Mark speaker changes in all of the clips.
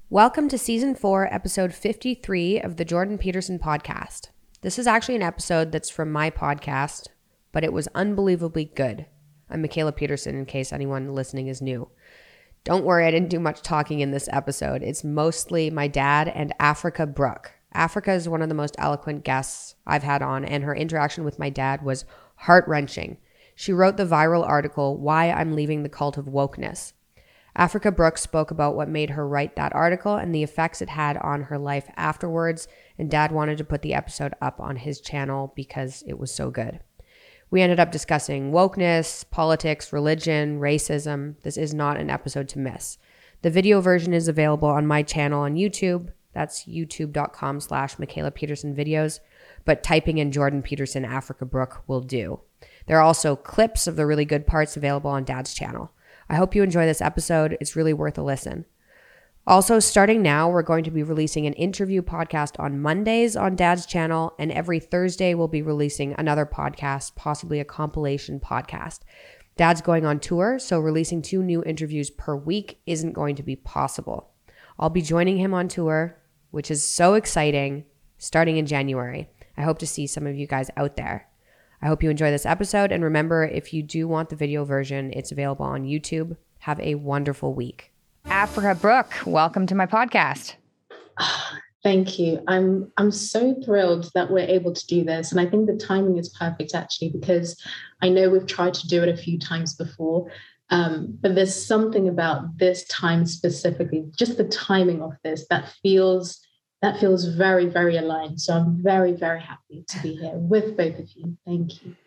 Speaker 1: Welcome to Season 4, Episode 53 of the Jordan Peterson Podcast. This is actually an episode that's from my podcast, but it was unbelievably good. I'm Michaela Peterson, in case anyone listening is new. Don't worry, I didn't do much talking in this episode. It's mostly my dad and Africa Brooke. Africa is one of the most eloquent guests I've had on, and her interaction with my dad was heart-wrenching. She wrote the viral article, Why I'm Leaving the Cult of Wokeness. Africa Brooke spoke about what made her write that article and the effects it had on her life afterwards, and Dad wanted to put the episode up on his channel because it was so good. We ended up discussing wokeness, politics, religion, racism. This is not an episode to miss. The video version is available on my channel on YouTube. That's youtube.com/Michaela Peterson videos, but typing in Jordan Peterson Africa Brooke will do. There are also clips of the really good parts available on Dad's channel. I hope you enjoy this episode. It's really worth a listen. Also, starting now, we're going to be releasing an interview podcast on Mondays on Dad's channel, and every Thursday we'll be releasing another podcast, possibly a compilation podcast. Dad's going on tour, so releasing 2 new interviews per week isn't going to be possible. I'll be joining him on tour, which is so exciting, starting in January. I hope to see some of you guys out there. I hope you enjoy this episode, and remember, if you do want the video version, it's available on YouTube. Have a wonderful week. Africa Brooke, welcome to my podcast.
Speaker 2: Thank you. I'm so thrilled that we're able to do this, and I think the timing is perfect actually, because I know we've tried to do it a few times before, but there's something about this time specifically, just the timing of this, that feels very, very aligned. So I'm very, very happy to be here with both of you. Thank you.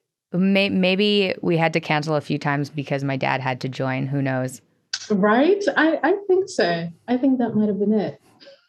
Speaker 1: Maybe we had to cancel a few times because my dad had to join. Who knows?
Speaker 2: Right? I think so. I think that might have been it.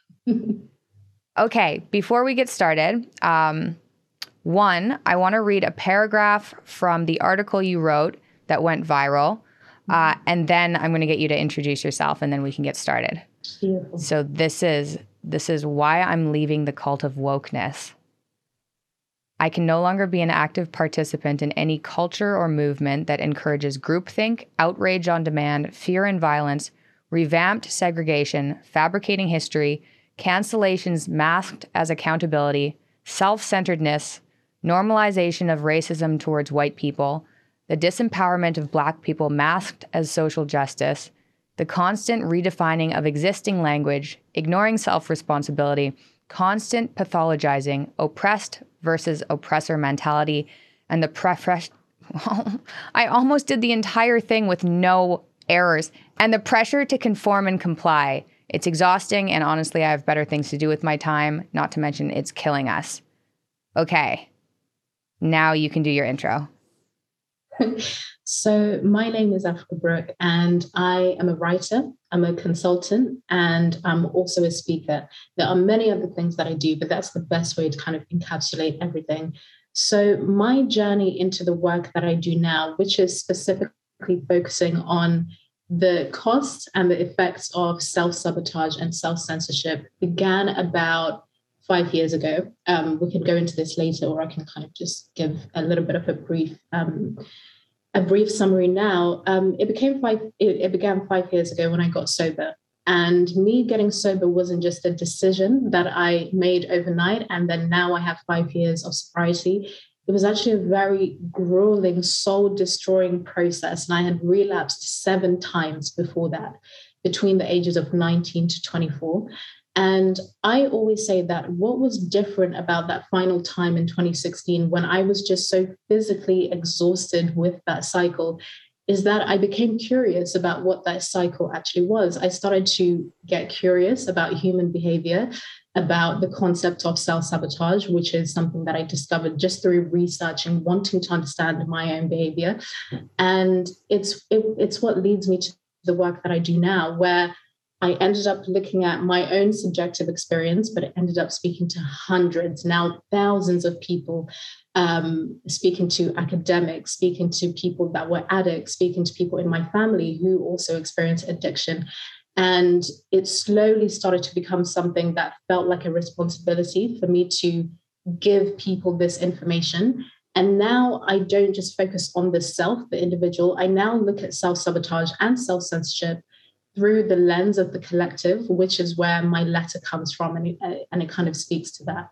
Speaker 1: Okay, before we get started, one, I want to read a paragraph from the article you wrote that went viral, and then I'm going to get you to introduce yourself, and then we can get started.
Speaker 2: Beautiful.
Speaker 1: So this is why I'm leaving the cult of wokeness. I can no longer be an active participant in any culture or movement that encourages groupthink, outrage on demand, fear and violence, revamped segregation, fabricating history, cancellations masked as accountability, self-centeredness, normalization of racism towards white people, the disempowerment of Black people masked as social justice, the constant redefining of existing language, ignoring self-responsibility, constant pathologizing, oppressed versus oppressor mentality, and the I almost did the entire thing with no errors, and the pressure to conform and comply. It's exhausting, and honestly, I have better things to do with my time, not to mention it's killing us. Okay, now you can do your intro.
Speaker 2: So my name is Africa Brooke, and I am a writer, I'm a consultant, and I'm also a speaker. There are many other things that I do, but that's the best way to kind of encapsulate everything. So my journey into the work that I do now, which is specifically focusing on the costs and the effects of self-sabotage and self-censorship, began about 5 years ago. We can go into this later, or I can kind of just give a little bit of a brief summary now. It began 5 years ago when I got sober. And me getting sober wasn't just a decision that I made overnight, and then now I have 5 years of sobriety. It was actually a very grueling, soul-destroying process. And I had relapsed 7 times before that, between the ages of 19 to 24. And I always say that what was different about that final time in 2016, when I was just so physically exhausted with that cycle, is that I became curious about what that cycle actually was. I started to get curious about human behavior, about the concept of self-sabotage, which is something that I discovered just through research and wanting to understand my own behavior. And it's what leads me to the work that I do now, where I ended up looking at my own subjective experience, but it ended up speaking to hundreds, now thousands of people, speaking to academics, speaking to people that were addicts, speaking to people in my family who also experienced addiction. And it slowly started to become something that felt like a responsibility for me to give people this information. And now I don't just focus on the self, the individual. I now look at self-sabotage and self-censorship through the lens of the collective, which is where my letter comes from, and it kind of speaks to that.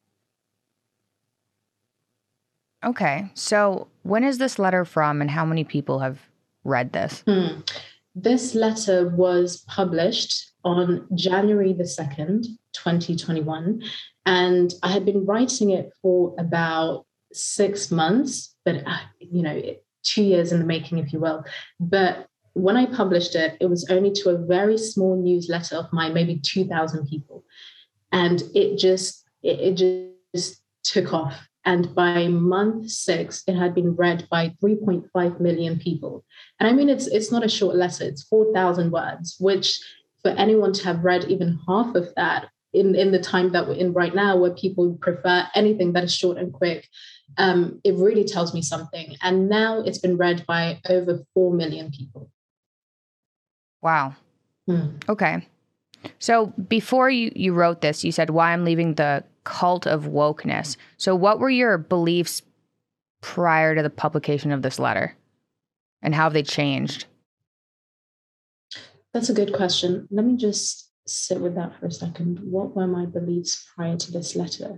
Speaker 3: Okay, so when is this letter from, and how many people have read this?
Speaker 2: This letter was published on January the 2nd, 2021, and I had been writing it for about 6 months, but 2 years in the making, if you will. But when I published it, it was only to a very small newsletter of mine, maybe 2,000 people, and it just took off. And by month 6, it had been read by 3.5 million people. And I mean, it's not a short letter, it's 4,000 words, which for anyone to have read even half of that in the time that we're in right now, where people prefer anything that is short and quick, it really tells me something. And now it's been read by over 4 million people.
Speaker 3: Wow. Okay. So before you wrote this, you said, why I'm leaving the cult of wokeness. So what were your beliefs prior to the publication of this letter, and how have they changed?
Speaker 2: That's a good question. Let me just sit with that for a second. What were my beliefs prior to this letter?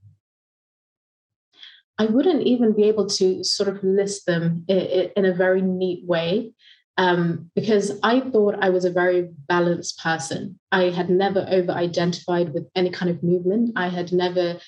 Speaker 2: I wouldn't even be able to sort of list them in a very neat way. Because I thought I was a very balanced person. I had never over-identified with any kind of movement. I had never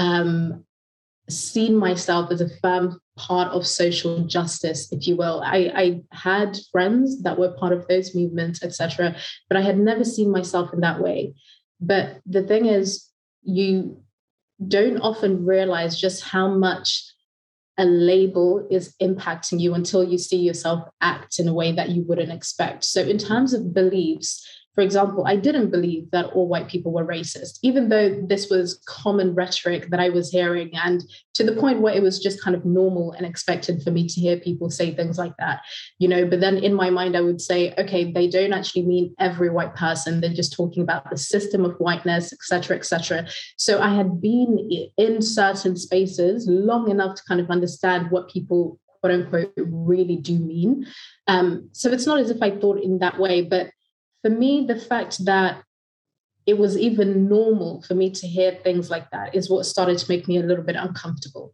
Speaker 2: seen myself as a firm part of social justice, if you will. I had friends that were part of those movements, etc., but I had never seen myself in that way. But the thing is, you don't often realize just how much a label is impacting you until you see yourself act in a way that you wouldn't expect. So in terms of beliefs, for example, I didn't believe that all white people were racist, even though this was common rhetoric that I was hearing, and to the point where it was just kind of normal and expected for me to hear people say things like that, but then in my mind, I would say, okay, they don't actually mean every white person. They're just talking about the system of whiteness, et cetera, et cetera. So I had been in certain spaces long enough to kind of understand what people, quote unquote, really do mean. So it's not as if I thought in that way, but for me, the fact that it was even normal for me to hear things like that is what started to make me a little bit uncomfortable.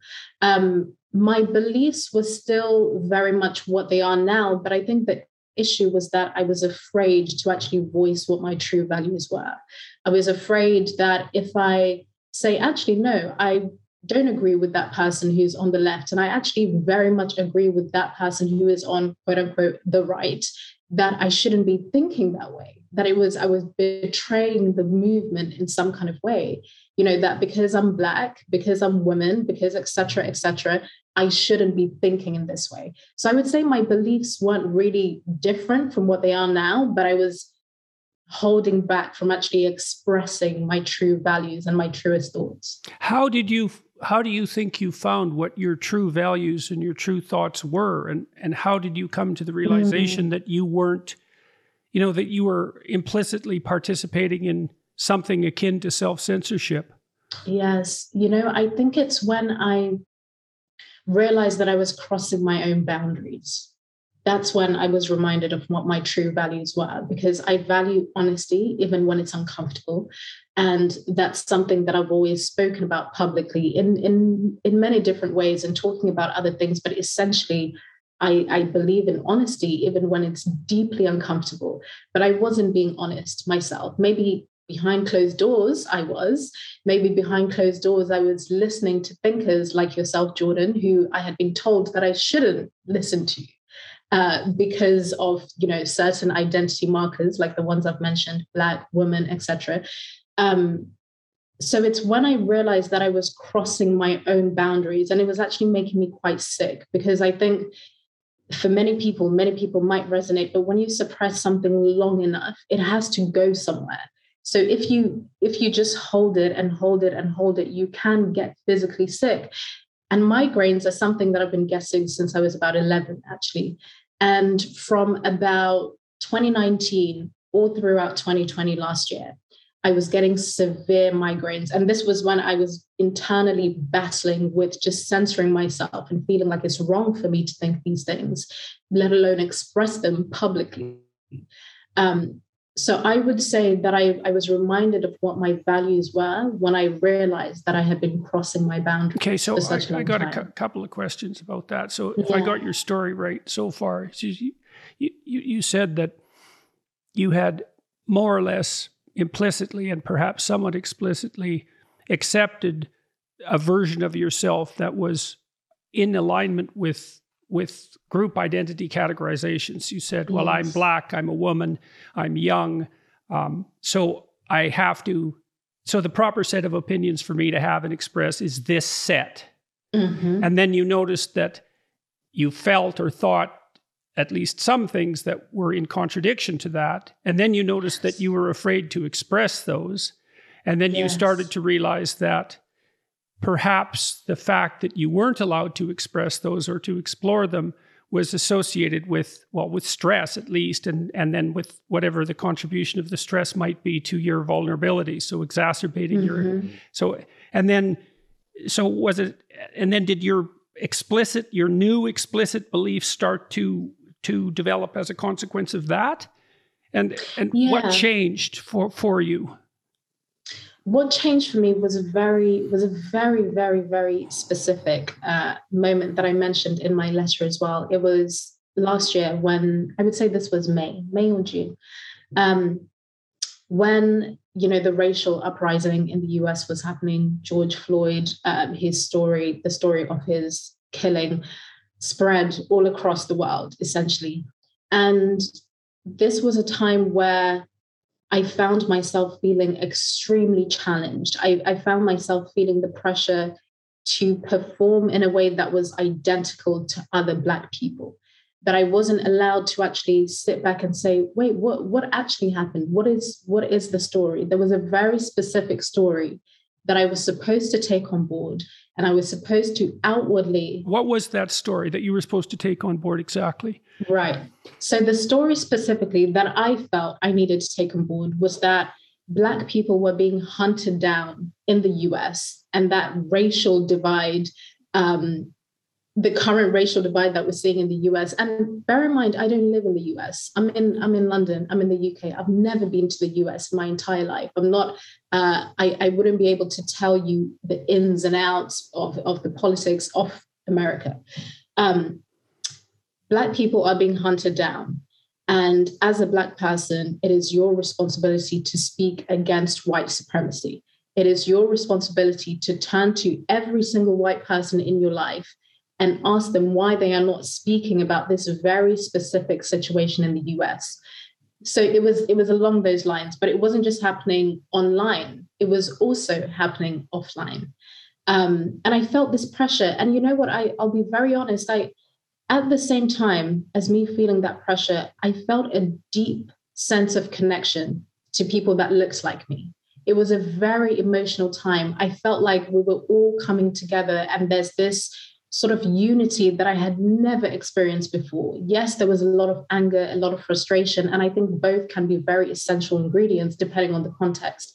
Speaker 2: My beliefs were still very much what they are now, but I think the issue was that I was afraid to actually voice what my true values were. I was afraid that if I say, actually, no, I don't agree with that person who's on the left, and I actually very much agree with that person who is on, quote unquote, the right, that I shouldn't be thinking that way, that I was betraying the movement in some kind of way, that because I'm Black, because I'm woman, because et cetera, I shouldn't be thinking in this way. So I would say my beliefs weren't really different from what they are now, but I was holding back from actually expressing my true values and my truest thoughts.
Speaker 4: How do you think you found what your true values and your true thoughts were? And how did you come to the realization that you weren't, that you were implicitly participating in something akin to self-censorship?
Speaker 2: Yes. I think it's when I realized that I was crossing my own boundaries. That's when I was reminded of what my true values were, because I value honesty even when it's uncomfortable. And that's something that I've always spoken about publicly in many different ways and talking about other things. But essentially, I believe in honesty even when it's deeply uncomfortable. But I wasn't being honest myself. Maybe behind closed doors, I was. Maybe behind closed doors, I was listening to thinkers like yourself, Jordan, who I had been told that I shouldn't listen to. Because of certain identity markers like the ones I've mentioned, Black, woman, etc. So it's when I realized that I was crossing my own boundaries, and it was actually making me quite sick, because I think for many people might resonate, but when you suppress something long enough, it has to go somewhere. So if you just hold it and hold it and hold it, you can get physically sick. And migraines are something that I've been getting since I was about 11, actually. And from about 2019 all throughout 2020 last year, I was getting severe migraines. And this was when I was internally battling with just censoring myself and feeling like it's wrong for me to think these things, let alone express them publicly. So I would say that I was reminded of what my values were when I realized that I had been crossing my boundaries.
Speaker 4: Okay, so
Speaker 2: for such a
Speaker 4: I
Speaker 2: long
Speaker 4: got
Speaker 2: time.
Speaker 4: a couple of questions about that. So if I got your story right so far, so you said that you had more or less implicitly and perhaps somewhat explicitly accepted a version of yourself that was in alignment with group identity categorizations. You said, well, I'm Black, I'm a woman, I'm young. So I have to, so the proper set of opinions for me to have and express is this set.
Speaker 2: Mm-hmm.
Speaker 4: And then you noticed that you felt or thought at least some things that were in contradiction to that. And then you noticed that you were afraid to express those. And then you started to realize that perhaps the fact that you weren't allowed to express those or to explore them was associated with stress at least, and then with whatever the contribution of the stress might be to your vulnerability. So exacerbating did your new explicit beliefs start to develop as a consequence of that? And what changed for you?
Speaker 2: What changed for me was a very, very, very specific moment that I mentioned in my letter as well. It was last year when, I would say this was May or June, when, the racial uprising in the US was happening. George Floyd, the story of his killing spread all across the world, essentially. And this was a time where I found myself feeling extremely challenged. I found myself feeling the pressure to perform in a way that was identical to other Black people, that I wasn't allowed to actually sit back and say, wait, what actually happened? What is the story? There was a very specific story that I was supposed to take on board, and I was supposed to outwardly...
Speaker 4: What was that story that you were supposed to take on board exactly?
Speaker 2: Right. So the story specifically that I felt I needed to take on board was that Black people were being hunted down in the US, and that racial divide, the current racial divide that we're seeing in the US. And bear in mind, I don't live in the US. I'm in London. I'm in the UK. I've never been to the US my entire life. I'm not, I wouldn't be able to tell you the ins and outs of the politics of America. Black people are being hunted down. And as a Black person, it is your responsibility to speak against white supremacy. It is your responsibility to turn to every single white person in your life and ask them why they are not speaking about this very specific situation in the US. So it was along those lines, but it wasn't just happening online. It was also happening offline. And I felt this pressure. And you know what? I'll be very honest. At the same time as me feeling that pressure, I felt a deep sense of connection to people that looked like me. It was a very emotional time. I felt like we were all coming together, and there's this sort of unity that I had never experienced before. Yes, there was a lot of anger, a lot of frustration, and I think both can be very essential ingredients depending on the context.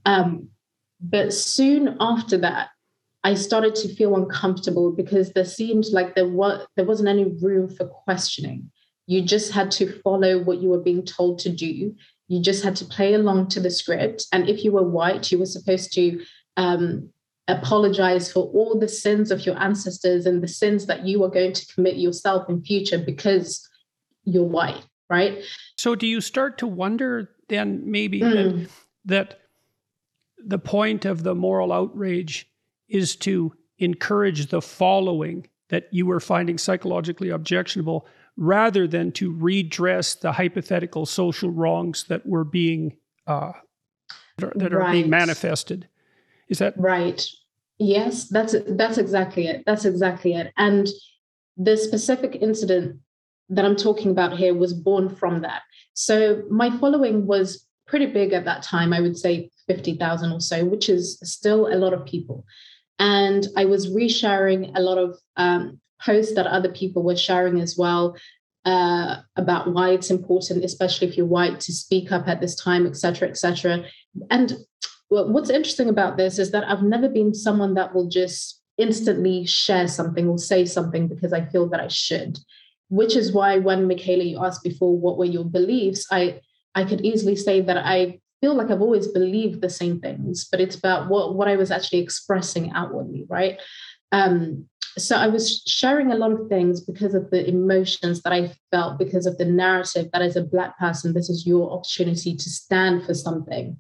Speaker 2: But soon after that, I started to feel uncomfortable because there seemed like there wasn't any room for questioning. You just had to follow what you were being told to do. You just had to play along to the script. And if you were white, you were supposed to apologize for all the sins of your ancestors and the sins that you are going to commit yourself in future because you're white, right?
Speaker 4: So do you start to wonder then maybe that the point of the moral outrage is to encourage the following that you were finding psychologically objectionable, rather than to redress the hypothetical social wrongs that were being are being manifested? Is that
Speaker 2: right? Yes, that's exactly it. That's exactly it. And the specific incident that I'm talking about here was born from that. So my following was pretty big at that time. I would say 50,000 or so, which is still a lot of people. And I was resharing a lot of posts that other people were sharing as well about why it's important, especially if you're white, to speak up at this time, et cetera, et cetera. And what's interesting about this is that I've never been someone that will just instantly share something or say something because I feel that I should, which is why when Michaela, you asked before, what were your beliefs? I I could easily say that I feel like I've always believed the same things, but it's about what I was actually expressing outwardly, right? So I was sharing a lot of things because of the emotions that I felt, because of the narrative that as a Black person, this is your opportunity to stand for something,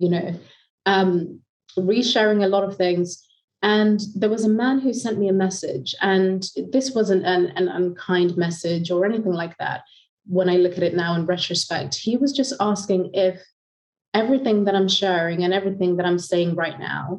Speaker 2: resharing a lot of things. And there was a man who sent me a message, and this wasn't an unkind message or anything like that. When I look at it now in retrospect, he was just asking if everything that I'm sharing and everything that I'm saying right now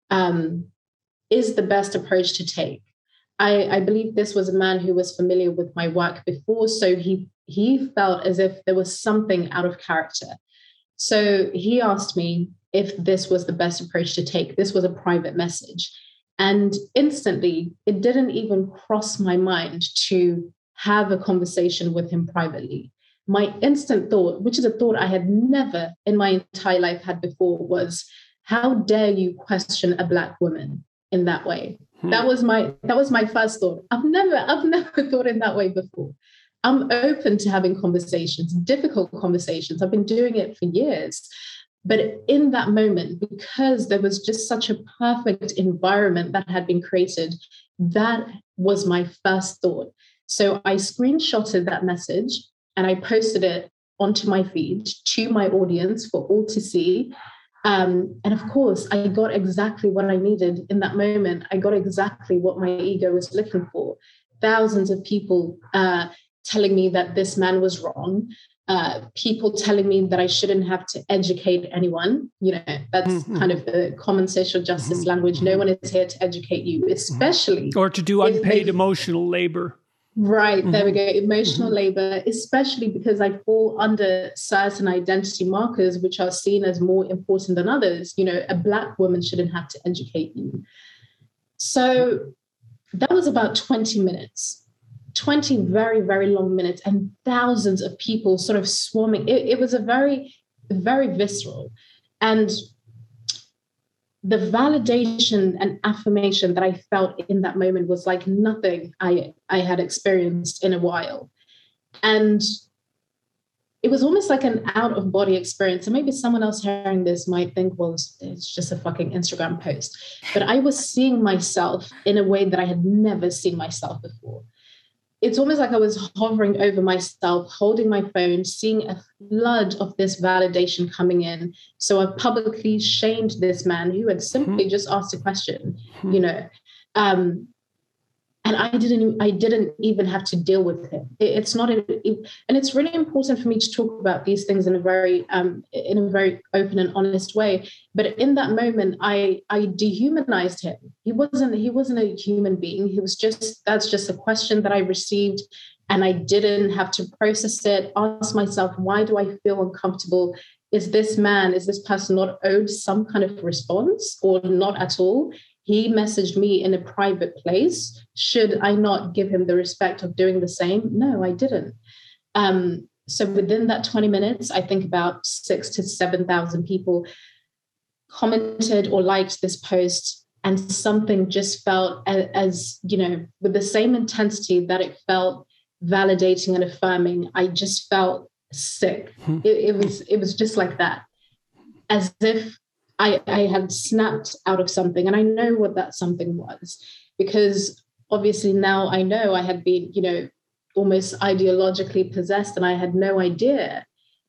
Speaker 2: is the best approach to take. I believe this was a man who was familiar with my work before, so he felt as if there was something out of character. So he asked me if this was the best approach to take. This was a private message. And instantly, it didn't even cross my mind to have a conversation with him privately. My instant thought, which is a thought I had never in my entire life had before, was, how dare you question a Black woman in that way? That was my first thought. I've never thought in that way before. I'm open to having conversations, difficult conversations. I've been doing it for years. But in that moment, because there was just such a perfect environment that had been created, that was my first thought. So I screenshotted that message and I posted it onto my feed to my audience for all to see. And of course, I got exactly what I needed in that moment. I got exactly what my ego was looking for. Thousands of people telling me that this man was wrong. People telling me that I shouldn't have to educate anyone. That's kind of the common social justice language. No one is here to educate you, especially.
Speaker 4: Or to do unpaid emotional labor.
Speaker 2: Right, there we go. Emotional labor, especially because I fall under certain identity markers, which are seen as more important than others. A Black woman shouldn't have to educate you. So that was about 20 minutes. 20 very, very long minutes, and thousands of people sort of swarming. It was a very, very visceral. And the validation and affirmation that I felt in that moment was like nothing I had experienced in a while. And it was almost like an out-of-body experience. And maybe someone else hearing this might think, well, it's just a fucking Instagram post. But I was seeing myself in a way that I had never seen myself before. It's almost like I was hovering over myself, holding my phone, seeing a flood of this validation coming in. So I publicly shamed this man who had simply just asked a question, and I didn't even have to deal with him. It's not, and it's really important for me to talk about these things in a very open and honest way. But in that moment, I dehumanized him. He wasn't a human being. That's just a question that I received, and I didn't have to process it. Ask myself, why do I feel uncomfortable? Is this person not owed some kind of response, or not at all? He messaged me in a private place. Should I not give him the respect of doing the same? No, I didn't. So within that 20 minutes, I think about 6,000 to 7,000 people commented or liked this post, and something just felt as with the same intensity that it felt validating and affirming. I just felt sick. It was just like that, as if I had snapped out of something. And I know what that something was, because obviously now I know I had been, almost ideologically possessed, and I had no idea,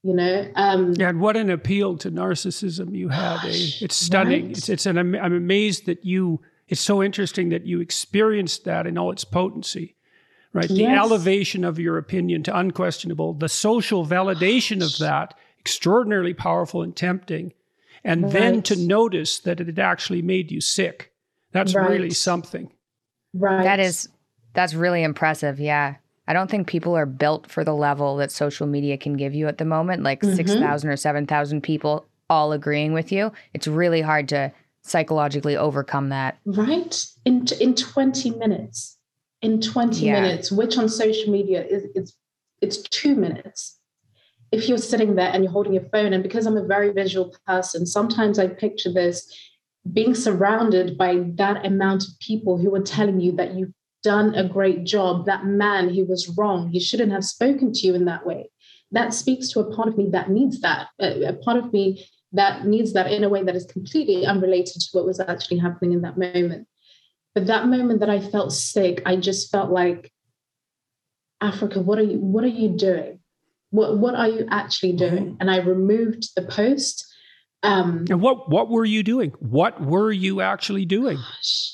Speaker 4: and what an appeal to narcissism you had. It's stunning. Right? I'm amazed that it's so interesting that you experienced that in all its potency, right? Yes. The elevation of your opinion to unquestionable, the social validation of that, extraordinarily powerful and tempting. And then to notice that it actually made you sick. That's really something.
Speaker 2: Right.
Speaker 3: That's really impressive. Yeah. I don't think people are built for the level that social media can give you at the moment, like 6,000 or 7,000 people all agreeing with you. It's really hard to psychologically overcome that.
Speaker 2: Right. In 20 minutes. In 20 minutes, which on social media it's 2 minutes. If you're sitting there and you're holding your phone, and because I'm a very visual person, sometimes I picture this, being surrounded by that amount of people who are telling you that you've done a great job. That man, he was wrong. He shouldn't have spoken to you in that way. that speaks to a part of me that needs that, a part of me that needs that in a way that is completely unrelated to what was actually happening in that moment. But that moment that I felt sick, I just felt like, Africa, what are you doing? What are you actually doing? And I removed the post.
Speaker 4: And what were you doing? What were you actually doing?
Speaker 2: Gosh.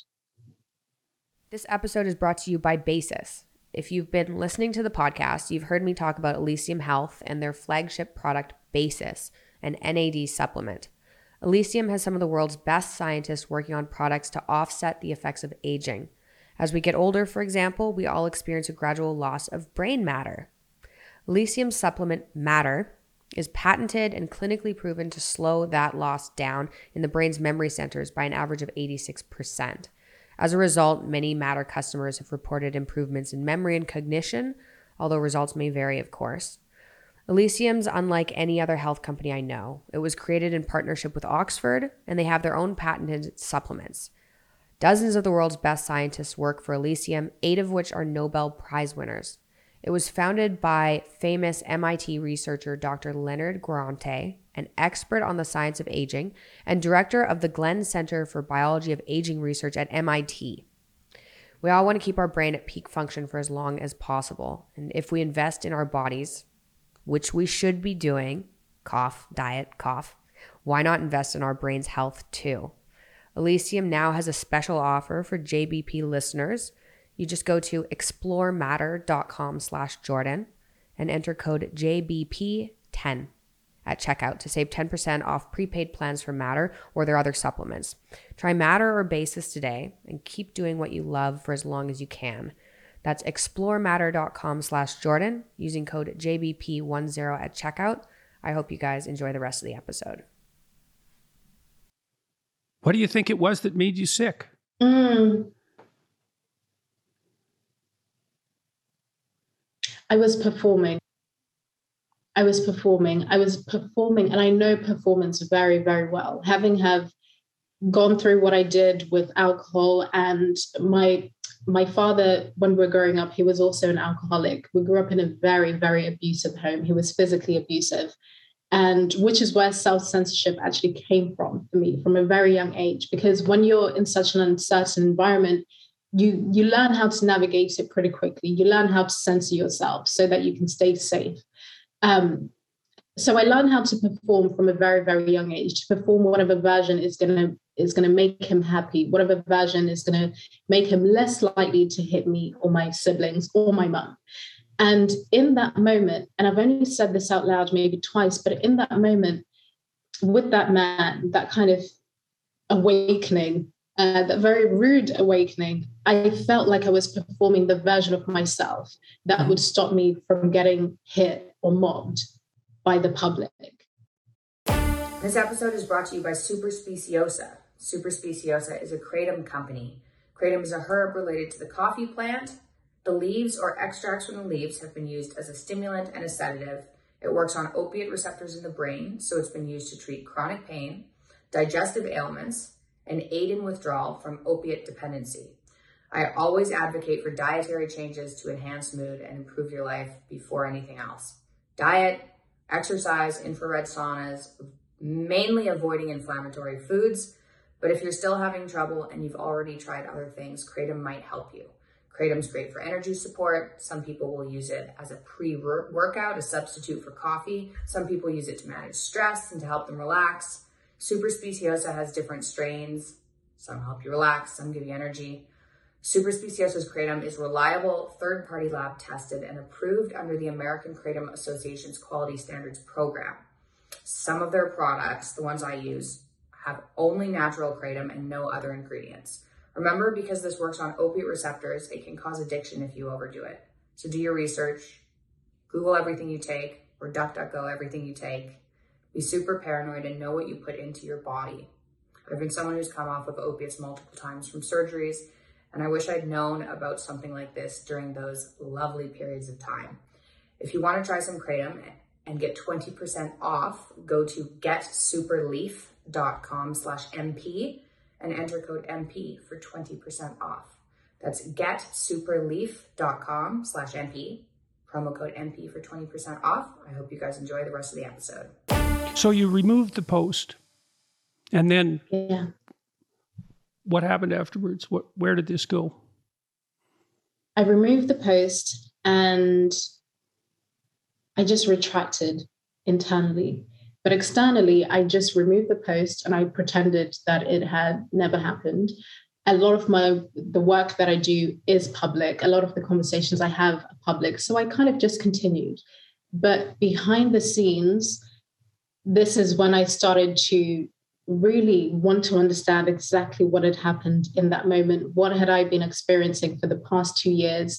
Speaker 1: This episode is brought to you by Basis. If you've been listening to the podcast, you've heard me talk about Elysium Health and their flagship product, Basis, an NAD supplement. Elysium has some of the world's best scientists working on products to offset the effects of aging. As we get older, for example, we all experience a gradual loss of brain matter. Elysium's supplement, Matter, is patented and clinically proven to slow that loss down in the brain's memory centers by an average of 86%. As a result, many Matter customers have reported improvements in memory and cognition, although results may vary, of course. Elysium's unlike any other health company I know. It was created in partnership with Oxford, and they have their own patented supplements. Dozens of the world's best scientists work for Elysium, 8 of which are Nobel Prize winners. It was founded by famous MIT researcher Dr. Leonard Guarente, an expert on the science of aging and director of the Glenn Center for Biology of Aging Research at MIT. We all want to keep our brain at peak function for as long as possible. And if we invest in our bodies, which we should be doing, cough, diet, cough, why not invest in our brain's health too? Elysium now has a special offer for JBP listeners. You just go to explorematter.com/Jordan and enter code JBP10 at checkout to save 10% off prepaid plans for Matter or their other supplements. Try Matter or Basis today and keep doing what you love for as long as you can. That's explorematter.com/Jordan using code JBP10 at checkout. I hope you guys enjoy the rest of the episode.
Speaker 4: What do you think it was that made you sick?
Speaker 2: I was performing, and I know performance very, very well. Having gone through what I did with alcohol, and my father, when we were growing up, he was also an alcoholic. We grew up in a very, very abusive home. He was physically abusive, and which is where self-censorship actually came from for me from a very young age. Because when you're in such an uncertain environment, you learn how to navigate it pretty quickly. You learn how to censor yourself so that you can stay safe. So I learned how to perform from a very, very young age. To perform whatever version is gonna make him happy, whatever version is gonna make him less likely to hit me or my siblings or my mum. And in that moment, and I've only said this out loud maybe twice, but in that moment, with that man, that kind of awakening, that very rude awakening, I felt like I was performing the version of myself that would stop me from getting hit or mobbed by the public.
Speaker 5: This episode is brought to you by Super Speciosa. Super Speciosa is a kratom company. Kratom is a herb related to the coffee plant. The leaves or extracts from the leaves have been used as a stimulant and a sedative. It works on opiate receptors in the brain, so it's been used to treat chronic pain, digestive ailments, and aid in withdrawal from opiate dependency. I always advocate for dietary changes to enhance mood and improve your life before anything else. Diet, exercise, infrared saunas, mainly avoiding inflammatory foods. But if you're still having trouble and you've already tried other things, kratom might help you. Kratom's great for energy support. Some people will use it as a pre-workout, a substitute for coffee. Some people use it to manage stress and to help them relax. Super Speciosa has different strains. Some help you relax, some give you energy. Super Speciosa's kratom is reliable, third-party lab tested, and approved under the American Kratom Association's Quality Standards Program. Some of their products, the ones I use, have only natural kratom and no other ingredients. Remember, because this works on opiate receptors, it can cause addiction if you overdo it. So do your research, Google everything you take, or DuckDuckGo everything you take. Be super paranoid and know what you put into your body. I've been someone who's come off of opiates multiple times from surgeries, and I wish I'd known about something like this during those lovely periods of time. If you want to try some kratom and get 20% off, go to getsuperleaf.com/MP and enter code MP for 20% off. That's getsuperleaf.com/MP, promo code MP for 20% off. I hope you guys enjoy the rest of the episode.
Speaker 4: So you removed the post, and then
Speaker 2: Yeah.
Speaker 4: what happened afterwards? Where did this go?
Speaker 2: I removed the post and I just retracted internally. But externally, I just removed the post and I pretended that it had never happened. A lot of the work that I do is public. A lot of the conversations I have are public. So I kind of just continued. But behind the scenes, this is when I started to really want to understand exactly what had happened in that moment. What had I been experiencing for the past 2 years?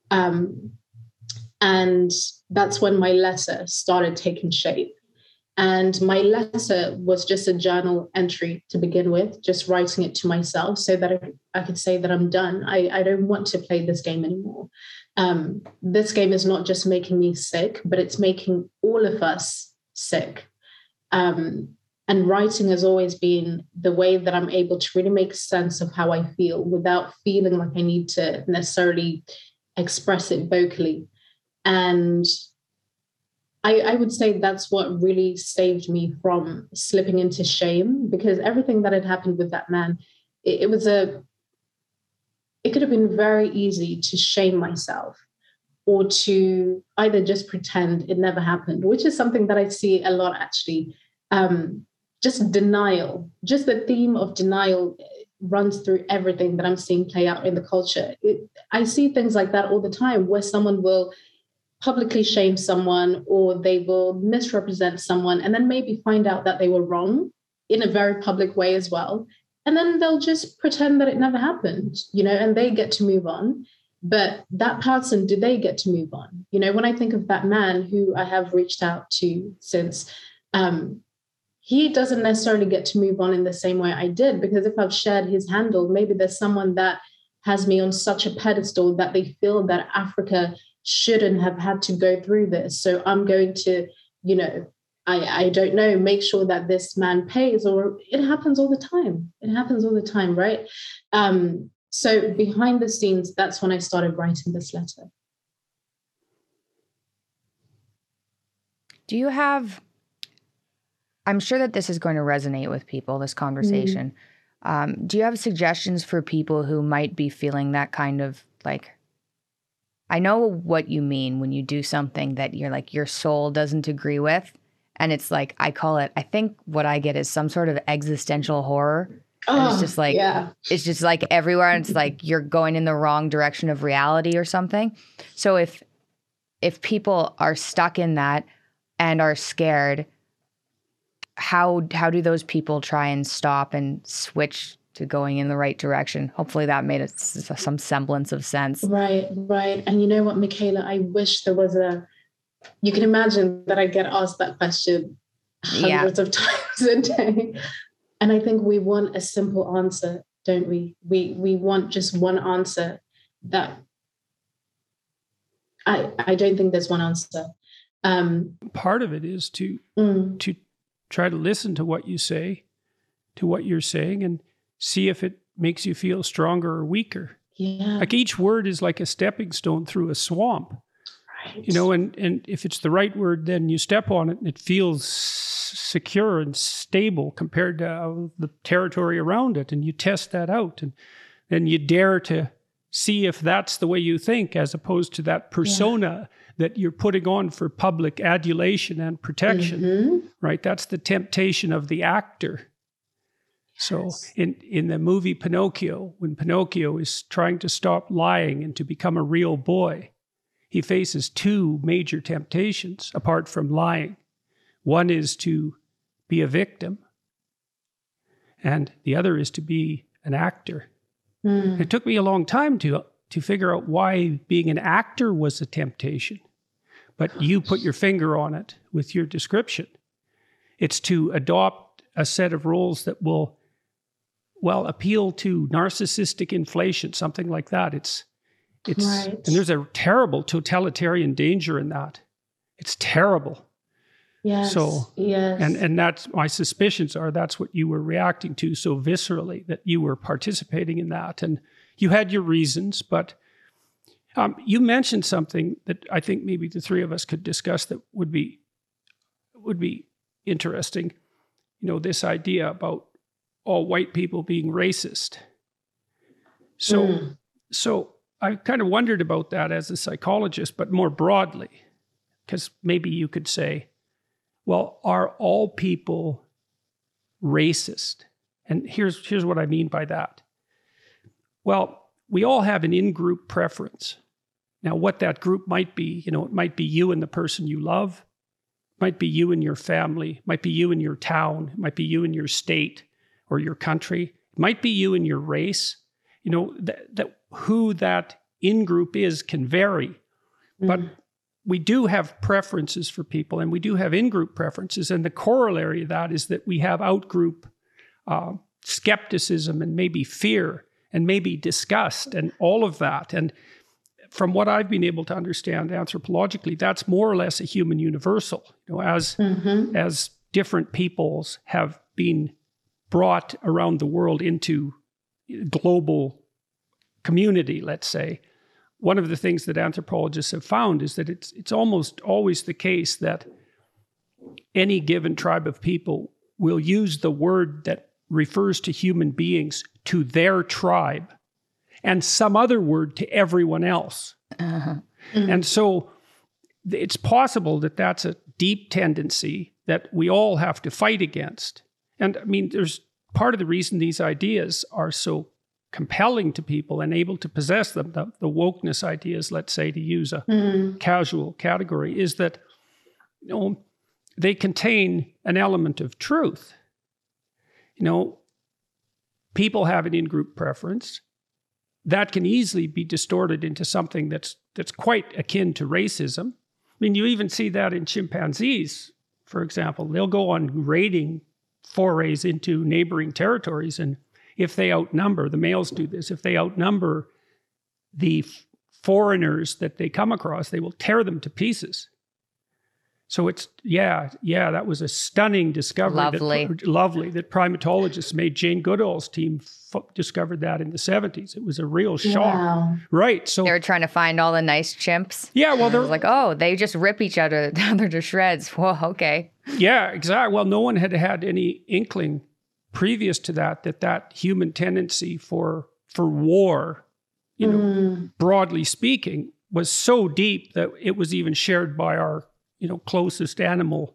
Speaker 2: And that's when my letter started taking shape. And my letter was just a journal entry to begin with, just writing it to myself so that I could say that I'm done. I don't want to play this game anymore. This game is not just making me sick, but it's making all of us sick. And writing has always been the way that I'm able to really make sense of how I feel without feeling like I need to necessarily express it vocally. And I would say that's what really saved me from slipping into shame, because everything that had happened with that man, it could have been very easy to shame myself or to either just pretend it never happened, which is something that I see a lot actually. Just denial, just the theme of denial runs through everything that I'm seeing play out in the culture. I see things like that all the time where someone will publicly shame someone or they will misrepresent someone and then maybe find out that they were wrong in a very public way as well. And then they'll just pretend that it never happened, and they get to move on. But that person, do they get to move on? When I think of that man who I have reached out to since, he doesn't necessarily get to move on in the same way I did, because if I've shared his handle, maybe there's someone that has me on such a pedestal that they feel that Africa shouldn't have had to go through this. So I'm going to, I don't know, make sure that this man pays, or it happens all the time. It happens all the time, right? So behind the scenes, that's when I started writing this letter.
Speaker 3: Do you have, I'm sure that this is going to resonate with people, this conversation. Do you have suggestions for people who might be feeling that kind of like, I know what you mean when you do something that you're like, your soul doesn't agree with. And it's like, I call it, I think what I get is some sort of existential horror. And it's just like, It's just like everywhere. And it's like, you're going in the wrong direction of reality or something. So if people are stuck in that and are scared, how do those people try and stop and switch to going in the right direction? Hopefully that made some semblance of sense.
Speaker 2: Right. And you know what, Michaela, I wish there was you can imagine that I get asked that question hundreds of times a day. And I think we want a simple answer, don't we? We want just one answer. That I don't think there's one answer.
Speaker 4: Part of it is to try to listen to what you say, to what you're saying, and see if it makes you feel stronger or weaker.
Speaker 2: Yeah.
Speaker 4: Like each word is like a stepping stone through a swamp.
Speaker 2: Right.
Speaker 4: And if it's the right word, then you step on it and it feels secure and stable compared to the territory around it. And you test that out. And then you dare to see if that's the way you think, as opposed to that persona that you're putting on for public adulation and protection, right? That's the temptation of the actor. So in the movie Pinocchio, when Pinocchio is trying to stop lying and to become a real boy, he faces two major temptations apart from lying. One is to be a victim, and the other is to be an actor. It took me a long time to figure out why being an actor was a temptation. But you put your finger on it with your description. It's to adopt a set of roles that will, appeal to narcissistic inflation, something like that. It's right. And there's a terrible totalitarian danger in that. It's terrible.
Speaker 2: Yes.
Speaker 4: So, and that's my suspicions are that's what you were reacting to so viscerally, that you were participating in that. And you had your reasons, but You mentioned something that I think maybe the three of us could discuss that would be interesting. This idea about all white people being racist. So I kind of wondered about that as a psychologist, but more broadly, because maybe you could say, well, are all people racist? And here's what I mean by that. Well, we all have an in-group preference. Now, what that group might be, it might be you and the person you love, it might be you and your family, it might be you and your town, it might be you and your state or your country, it might be you and your race. That who that in-group is can vary, but we do have preferences for people, and we do have in-group preferences, and the corollary of that is that we have out-group skepticism and maybe fear and maybe disgust and all of that. And from what I've been able to understand anthropologically, that's more or less a human universal. As different peoples have been brought around the world into global community, let's say, one of the things that anthropologists have found is that it's almost always the case that any given tribe of people will use the word that refers to human beings to their tribe and some other word to everyone else. And so it's possible that that's a deep tendency that we all have to fight against. And I mean, there's part of the reason these ideas are so compelling to people and able to possess them, the wokeness ideas, let's say, to use a casual category, is that they contain an element of truth. People have an in-group preference that can easily be distorted into something that's quite akin to racism. I mean, you even see that in chimpanzees, for example. They'll go on raiding forays into neighboring territories, and if they outnumber, the males do this, if they outnumber the foreigners that they come across, they will tear them to pieces. So it's, that was a stunning discovery. Lovely that primatologists made. Jane Goodall's team discovered that in the 70s. It was a real shock.
Speaker 2: Wow.
Speaker 4: Right. So
Speaker 3: they were trying to find all the nice chimps.
Speaker 4: Yeah, well, they're
Speaker 3: like, they just rip each other to shreds. Whoa, okay.
Speaker 4: Yeah, exactly. Well, no one had any inkling previous to that human tendency for war, broadly speaking, was so deep that it was even shared by our closest animal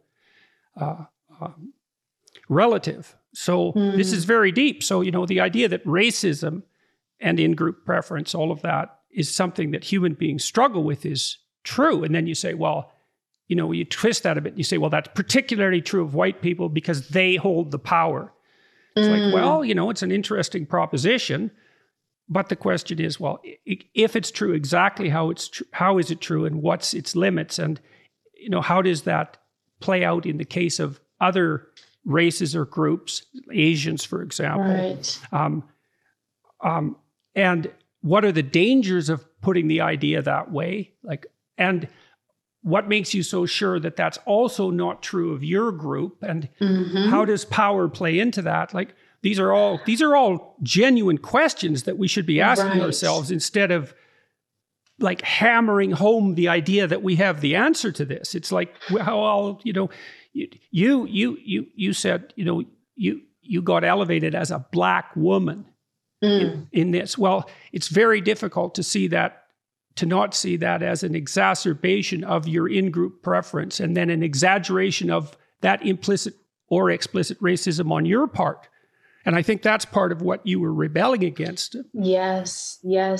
Speaker 4: relative. So this is very deep. So, the idea that racism and in-group preference, all of that, is something that human beings struggle with is true. And then you say, well, you twist that a bit. You say, well, that's particularly true of white people because they hold the power. It's like, well, it's an interesting proposition. But the question is, well, if it's true, exactly how is it true, and what's its limits? And how does that play out in the case of other races or groups, Asians, for example?
Speaker 2: Right.
Speaker 4: And what are the dangers of putting the idea that way? And what makes you so sure that that's also not true of your group? And how does power play into that? These are all genuine questions that we should be asking ourselves, instead of hammering home the idea that we have the answer to this. It's like, well, you said, you got elevated as a black woman in this. Well, it's very difficult to not see that as an exacerbation of your in-group preference, and then an exaggeration of that implicit or explicit racism on your part. And I think that's part of what you were rebelling against.
Speaker 2: Yes.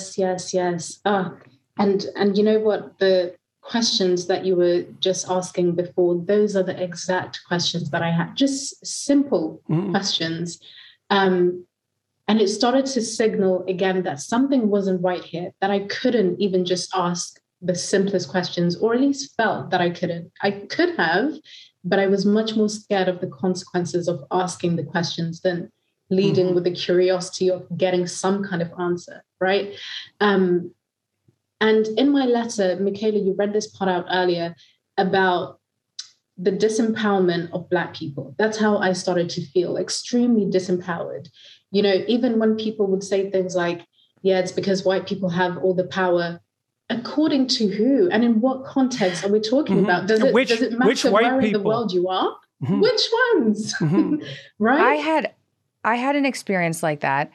Speaker 2: And you know what? The questions that you were just asking before, those are the exact questions that I had, just simple questions. And it started to signal again that something wasn't right here, that I couldn't even just ask the simplest questions, or at least felt that I couldn't. I could have, but I was much more scared of the consequences of asking the questions than leading with the curiosity of getting some kind of answer, right? And in my letter, Michaela, you read this part out earlier about the disempowerment of Black people. That's how I started to feel, extremely disempowered. Even when people would say things like, yeah, it's because white people have all the power. according to who and in what context are we talking about? Does it matter where in the world you are? Which ones? Right?
Speaker 3: I had an experience like that.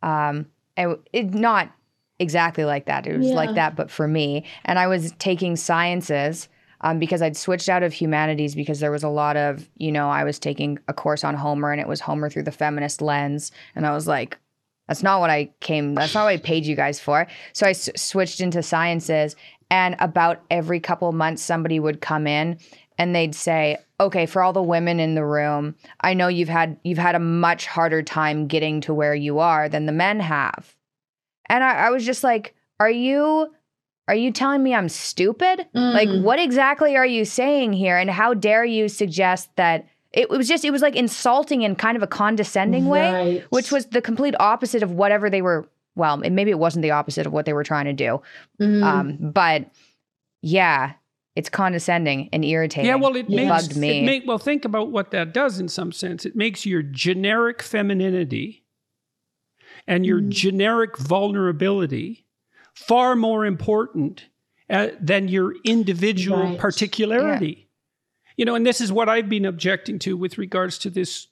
Speaker 3: It not exactly like that. It was like that, but for me. And I was taking sciences because I'd switched out of humanities because there was a lot of, I was taking a course on Homer and it was Homer through the feminist lens. And I was like, that's not what I paid you guys for. So I switched into sciences, and about every couple of months, somebody would come in and they'd say, okay, for all the women in the room, I know you've had a much harder time getting to where you are than the men have. And I was just like, are you telling me I'm stupid? Like, what exactly are you saying here? And how dare you suggest that it was like insulting in kind of a condescending way, which was the complete opposite of whatever they were. Well, maybe it wasn't the opposite of what they were trying to do. But yeah, it's condescending and irritating.
Speaker 4: Yeah, well, it
Speaker 3: bugged me.
Speaker 4: Well, think about what that does in some sense. It makes your generic femininity and your generic vulnerability far more important than your individual particularity. Yeah. And this is what I've been objecting to with regards to this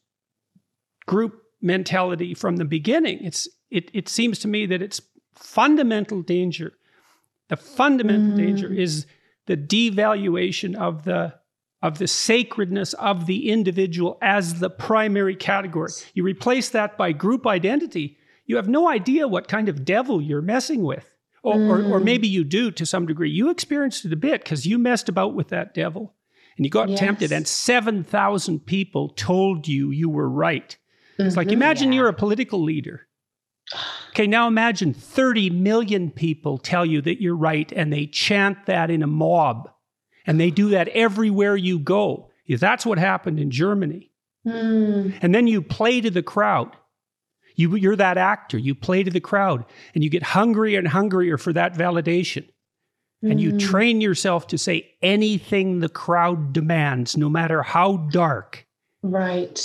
Speaker 4: group mentality from the beginning. It seems to me that its fundamental danger, the fundamental danger is the devaluation of the sacredness of the individual as the primary category. You replace that by group identity, you have no idea what kind of devil you're messing with. Or maybe you do to some degree. You experienced it a bit because you messed about with that devil and you got tempted, and 7,000 people told you were right. It's like, imagine you're a political leader. Okay, now imagine 30 million people tell you that you're right, and they chant that in a mob. And they do that everywhere you go. That's what happened in Germany. And then you play to the crowd. You're that actor. You play to the crowd, and you get hungrier and hungrier for that validation. And you train yourself to say anything the crowd demands, no matter how dark.
Speaker 2: Right.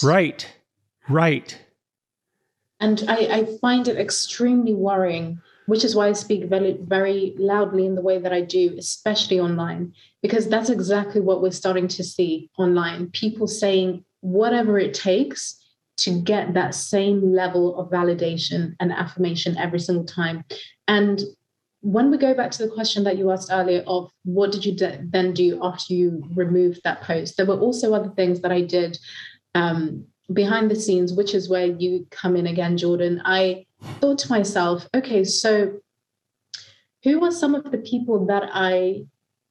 Speaker 3: And
Speaker 2: I find it extremely worrying, which is why I speak very, very loudly in the way that I do, especially online, because that's exactly what we're starting to see online. People saying whatever it takes to get that same level of validation and affirmation every single time. And when we go back to the question that you asked earlier of what did you then do after you removed that post, there were also other things that I did behind the scenes, which is where you come in again, Jordan. I thought to myself, okay, so who were some of the people that I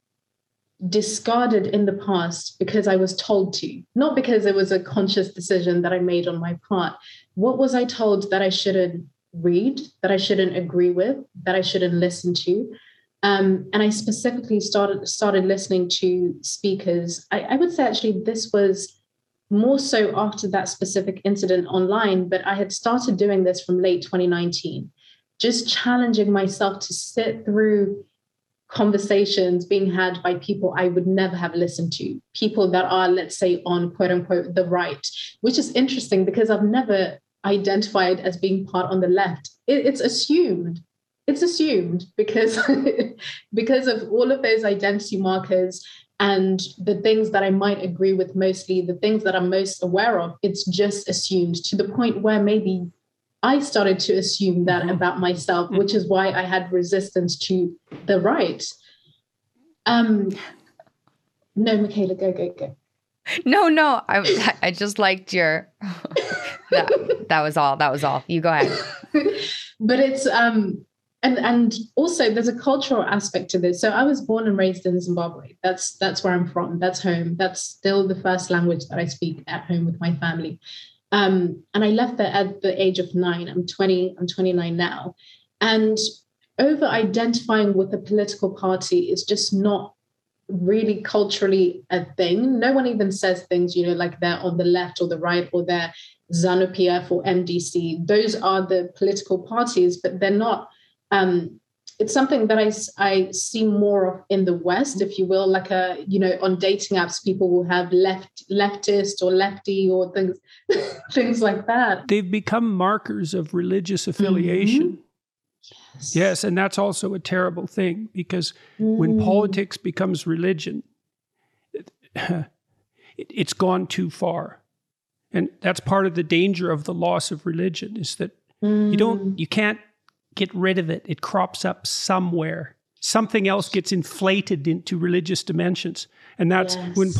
Speaker 2: discarded in the past because I was told to, not because it was a conscious decision that I made on my part? What was I told that I shouldn't read, that I shouldn't agree with, that I shouldn't listen to? And I specifically started listening to speakers. I would say actually this was more so after that specific incident online, but I had started doing this from late 2019, just challenging myself to sit through conversations being had by people I would never have listened to, people that are, let's say, on quote unquote the right, which is interesting because I've never identified as being part on the left. It's assumed because because of all of those identity markers and the things that I might agree with mostly, the things that I'm most aware of. It's just assumed to the point where maybe I started to assume that about myself, which is why I had resistance to the right. No, Michaela, go.
Speaker 3: No. I just liked your. that was all. You go ahead.
Speaker 2: But it's and also there's a cultural aspect to this. So I was born and raised in Zimbabwe. That's where I'm from. That's home. That's still the first language that I speak at home with my family. And I left there at the age of 9. I'm 29 now. And over identifying with a political party is just not really culturally a thing. No one even says things, like they're on the left or the right or they're ZANU-PF or MDC. Those are the political parties, but they're not. It's something that I see more of in the West, if you will, like on dating apps, people will have leftist or lefty or things like that.
Speaker 4: They've become markers of religious affiliation. Yes, and that's also a terrible thing, because when politics becomes religion, it's gone too far. And that's part of the danger of the loss of religion, is that you can't get rid of it. It crops up somewhere. Something else gets inflated into religious dimensions. And that's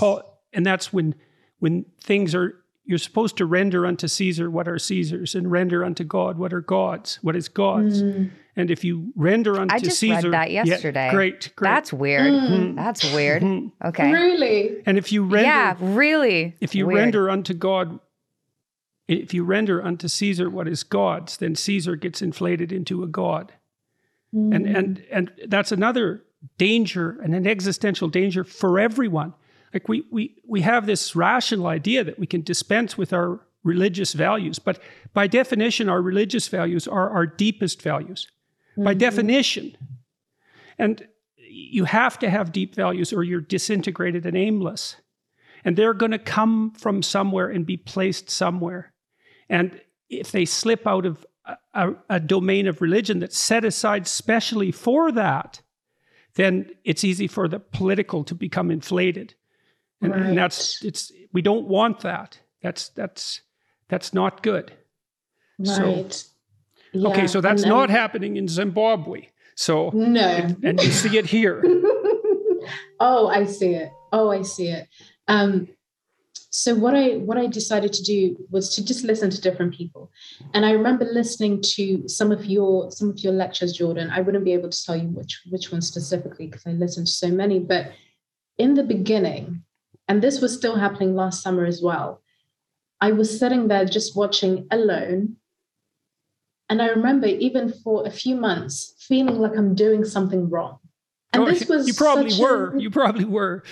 Speaker 4: when things are, you're supposed to render unto Caesar what are Caesar's, and render unto God what are God's, what is God's. And if you render unto Caesar... I just
Speaker 3: read that yesterday.
Speaker 4: Yeah, great.
Speaker 3: That's weird. That's weird. Okay.
Speaker 2: Really?
Speaker 4: And if you render...
Speaker 3: Yeah, really.
Speaker 4: If you render unto God... If you render unto Caesar what is God's, then Caesar gets inflated into a god. And that's another danger, and an existential danger for everyone. Like we have this rational idea that we can dispense with our religious values, but by definition, our religious values are our deepest values. By definition. And you have to have deep values or you're disintegrated and aimless. And they're going to come from somewhere and be placed somewhere. And if they slip out of a domain of religion that's set aside specially for that, then it's easy for the political to become inflated. And we don't want that. That's not good.
Speaker 2: Right.
Speaker 4: So, okay, so that's not happening in Zimbabwe. So
Speaker 2: no,
Speaker 4: and you see it here.
Speaker 2: Oh, I see it. So what I decided to do was to just listen to different people. And I remember listening to some of your lectures, Jordan. I wouldn't be able to tell you which one specifically, because I listened to so many. But in the beginning, and this was still happening last summer as well, I was sitting there just watching alone. And I remember even for a few months feeling like I'm doing something wrong. And this was
Speaker 4: You probably were.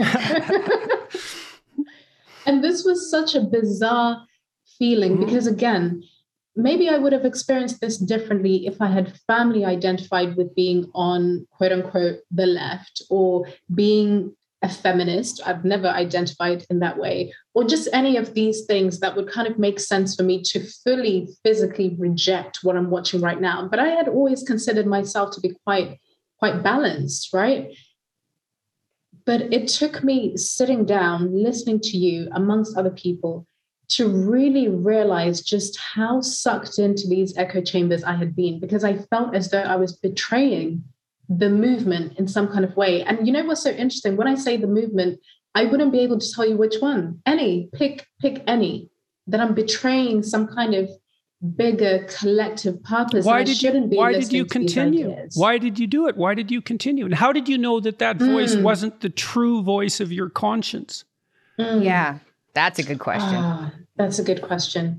Speaker 2: And this was such a bizarre feeling because, again, maybe I would have experienced this differently if I had family identified with being on, quote unquote, the left, or being a feminist. I've never identified in that way, or just any of these things that would kind of make sense for me to fully physically reject what I'm watching right now. But I had always considered myself to be quite balanced, right? But it took me sitting down, listening to you amongst other people, to really realize just how sucked into these echo chambers I had been, because I felt as though I was betraying the movement in some kind of way. And you know what's so interesting? When I say the movement, I wouldn't be able to tell you which one. Pick any, that I'm betraying some kind of bigger collective purpose.
Speaker 4: Why did you continue? Why did you do it? Why did you continue? And how did you know that voice wasn't the true voice of your conscience?
Speaker 3: Yeah, that's a good question.
Speaker 2: That's a good question.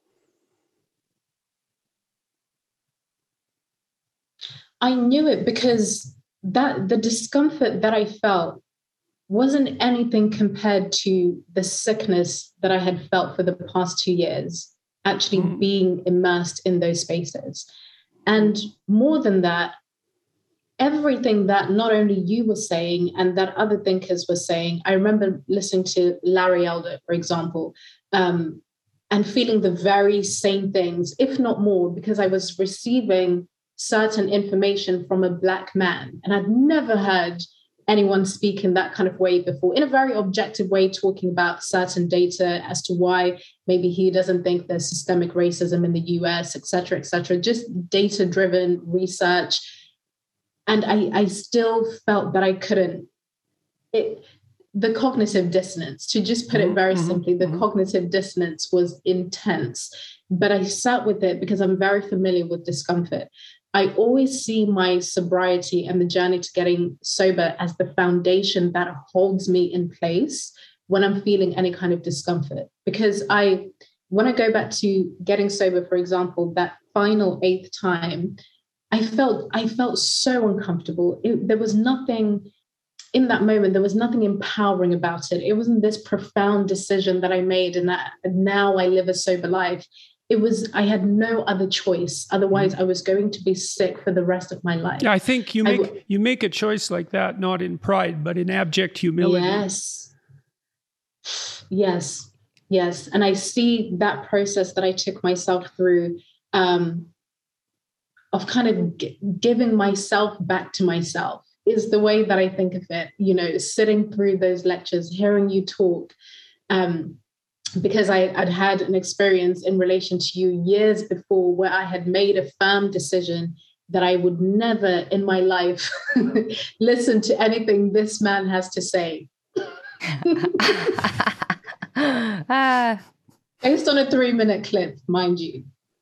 Speaker 2: I knew it because the discomfort that I felt wasn't anything compared to the sickness that I had felt for the past 2 years, actually being immersed in those spaces. And more than that, everything that not only you were saying and that other thinkers were saying, I remember listening to Larry Elder, for example, and feeling the very same things, if not more, because I was receiving certain information from a Black man. And I'd never heard anyone speak in that kind of way before, in a very objective way, talking about certain data as to why maybe he doesn't think there's systemic racism in the US, et cetera, just data-driven research. And I still felt that I couldn't. The cognitive dissonance, to just put it very simply, the cognitive dissonance was intense. But I sat with it because I'm very familiar with discomfort. I always see my sobriety and the journey to getting sober as the foundation that holds me in place when I'm feeling any kind of discomfort. Because when I go back to getting sober, for example, that final 8th time, I felt so uncomfortable. There was nothing in that moment. There was nothing empowering about it. It wasn't this profound decision that I made and that now I live a sober life. I had no other choice. Otherwise, I was going to be sick for the rest of my life.
Speaker 4: Yeah, I think you make a choice like that, not in pride, but in abject humility.
Speaker 2: Yes. And I see that process that I took myself through kind of giving myself back to myself is the way that I think of it, sitting through those lectures, hearing you talk, because I'd had an experience in relation to you years before where I had made a firm decision that I would never in my life listen to anything this man has to say. Based on a 3-minute clip, mind you.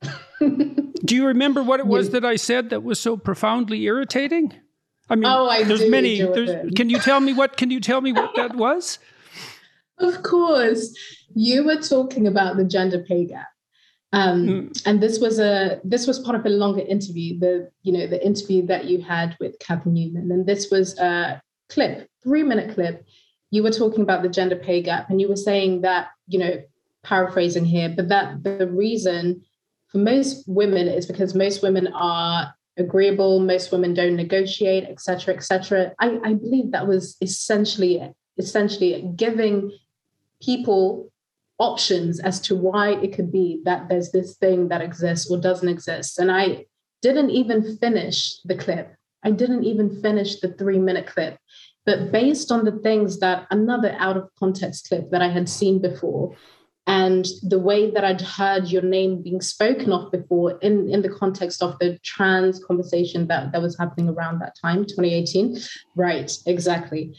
Speaker 4: Do you remember what it was that I said that was so profoundly irritating? I mean, there's many. Can you tell me what that was?
Speaker 2: Of course, you were talking about the gender pay gap, and this was part of a longer interview. The interview that you had with Cathy Newman, and this was a clip, 3-minute clip. You were talking about the gender pay gap, and you were saying that, paraphrasing here, but that the reason for most women is because most women are agreeable, most women don't negotiate, et cetera, et cetera. I believe that was essentially giving people options as to why it could be that there's this thing that exists or doesn't exist. And I didn't even finish the clip. I didn't even finish the 3-minute clip. But based on the things that another out of context clip that I had seen before, and the way that I'd heard your name being spoken of before in the context of the trans conversation that was happening around that time, 2018. Right, exactly.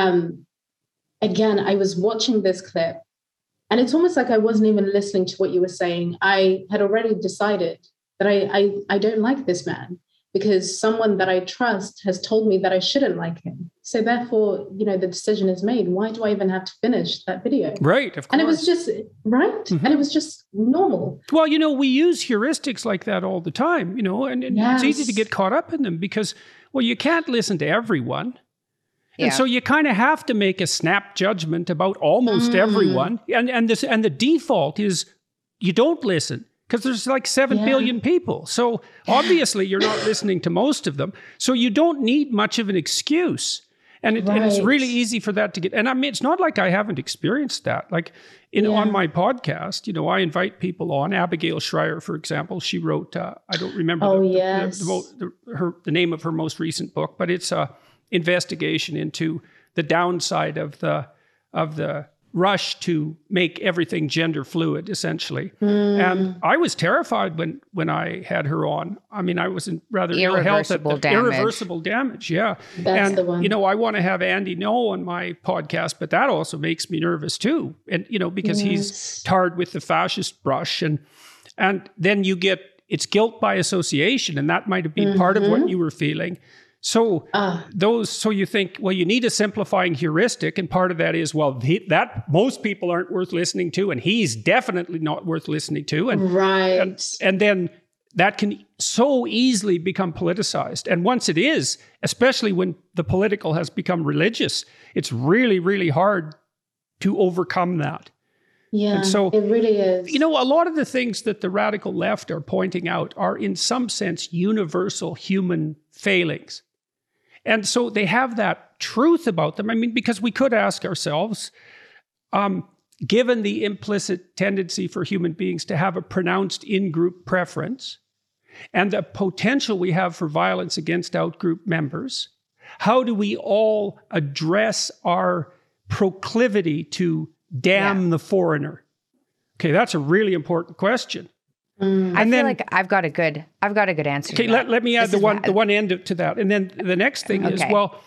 Speaker 2: Again, I was watching this clip, and it's almost like I wasn't even listening to what you were saying. I had already decided that I don't like this man because someone that I trust has told me that I shouldn't like him. So therefore, the decision is made. Why do I even have to finish that video?
Speaker 4: Right, of course.
Speaker 2: And it was just, right? Mm-hmm. And it was just normal.
Speaker 4: Well, we use heuristics like that all the time, and yes. It's easy to get caught up in them because, you can't listen to everyone. Yeah. And so you kind of have to make a snap judgment about almost everyone. And the default is you don't listen. Because there's like 7 billion people. So obviously you're not listening to most of them. So you don't need much of an excuse. And it's really easy for that to get. And I mean, it's not like I haven't experienced that. Like on my podcast, I invite people on. Abigail Schreier, for example, she wrote, I don't remember the name of her most recent book, but it's a investigation into the downside of the rush to make everything gender fluid, essentially. And I was terrified when I had her on. I mean, I was in rather ill health. Irreversible damage, yeah.
Speaker 2: That's the one.
Speaker 4: I want to have Andy Ngo on my podcast, but that also makes me nervous too. And, because he's tarred with the fascist brush. And then it's guilt by association. And that might have been part of what you were feeling. So you think, you need a simplifying heuristic, and part of that is, that most people aren't worth listening to, and he's definitely not worth listening to, and and then that can so easily become politicized. And once it is, especially when the political has become religious, it's really, really hard to overcome that.
Speaker 2: Yeah,
Speaker 4: and so,
Speaker 2: it really is.
Speaker 4: A lot of the things that the radical left are pointing out are, in some sense, universal human failings. And so they have that truth about them. I mean, because we could ask ourselves, given the implicit tendency for human beings to have a pronounced in-group preference and the potential we have for violence against out-group members, how do we all address our proclivity to damn the foreigner? Okay, that's a really important question.
Speaker 3: I feel like I've got a good answer.
Speaker 4: Okay, let me add the one end to that. And then the next thing is,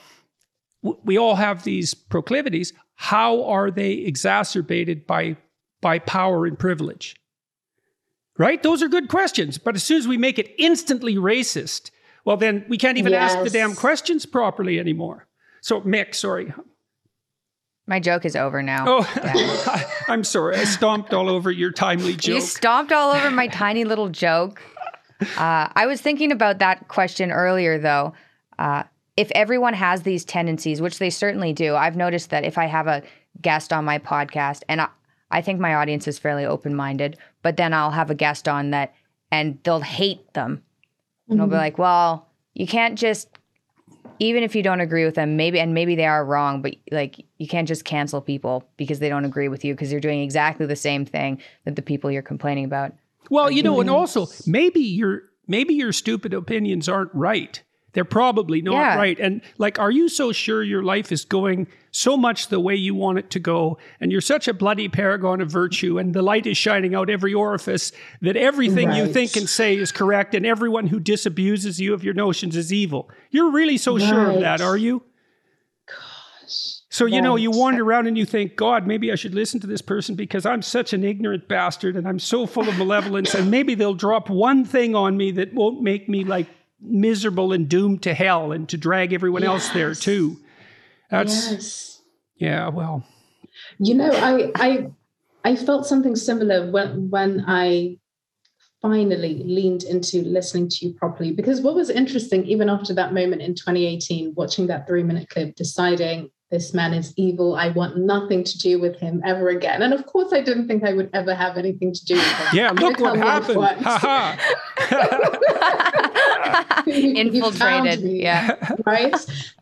Speaker 4: we all have these proclivities. How are they exacerbated by power and privilege? Right? Those are good questions. But as soon as we make it instantly racist, then we can't even ask the damn questions properly anymore. So, Mick, sorry.
Speaker 3: My joke is over now.
Speaker 4: Oh, I'm sorry. I stomped all over your timely joke.
Speaker 3: You stomped all over my tiny little joke. I was thinking about that question earlier, though. If everyone has these tendencies, which they certainly do, I've noticed that if I have a guest on my podcast, and I think my audience is fairly open-minded, but then I'll have a guest on that, and they'll hate them. And I'll be like, you can't just... Even if you don't agree with them, maybe they are wrong, but you can't just cancel people because they don't agree with you because you're doing exactly the same thing that the people you're complaining about.
Speaker 4: Well, and also maybe maybe your stupid opinions aren't right. They're probably not right. And like, are you so sure your life is going so much the way you want it to go? And you're such a bloody paragon of virtue, and the light is shining out every orifice, that everything you think and say is correct, and everyone who disabuses you of your notions is evil. You're really so sure of that, are you?
Speaker 2: Gosh.
Speaker 4: So, you know, you wander around and you think, God, maybe I should listen to this person because I'm such an ignorant bastard and I'm so full of malevolence, and maybe they'll drop one thing on me that won't make me like miserable and doomed to hell and to drag everyone else there too. That's yeah, well.
Speaker 2: You know, I felt something similar when I finally leaned into listening to you properly, because what was interesting, even after that moment in 2018, watching that 3-minute clip, deciding this man is evil, I want nothing to do with him ever again. And of course, I didn't think I would ever have anything to do with him.
Speaker 4: Yeah, look what happened. Ha ha.
Speaker 3: Infiltrated.
Speaker 2: Yeah. Right?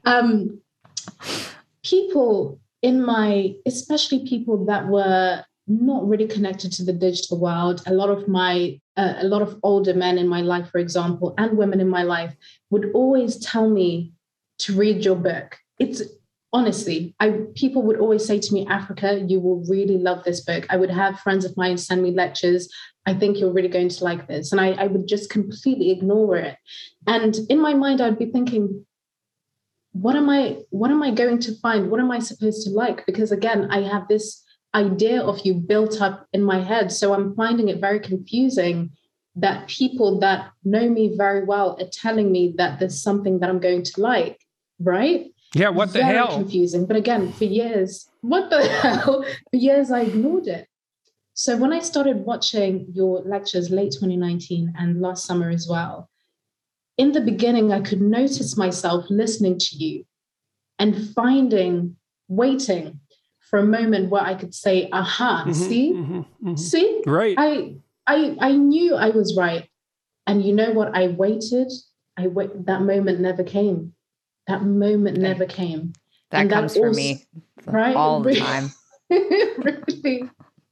Speaker 2: People especially people that were not really connected to the digital world, a lot of older men in my life, for example, and women in my life would always tell me to read your book. It's honestly, people would always say to me, Africa, you will really love this book. I would have friends of mine send me lectures. I think you're really going to like this. And I would just completely ignore it. And in my mind, I'd be thinking, what am I going to find? What am I supposed to like? Because again, I have this idea of you built up in my head. So I'm finding it very confusing that people that know me very well are telling me that there's something that I'm going to like, right?
Speaker 4: Yeah, what the hell?
Speaker 2: Very confusing. But again, for years, what the hell? For years, I ignored it. So when I started watching your lectures late 2019 and last summer as well, in the beginning, I could notice myself listening to you and waiting for a moment where I could say, aha, see?
Speaker 4: Right.
Speaker 2: I knew I was right. And you know what? I waited. That moment never came. That moment never came.
Speaker 3: That comes for me all the time.
Speaker 2: Really.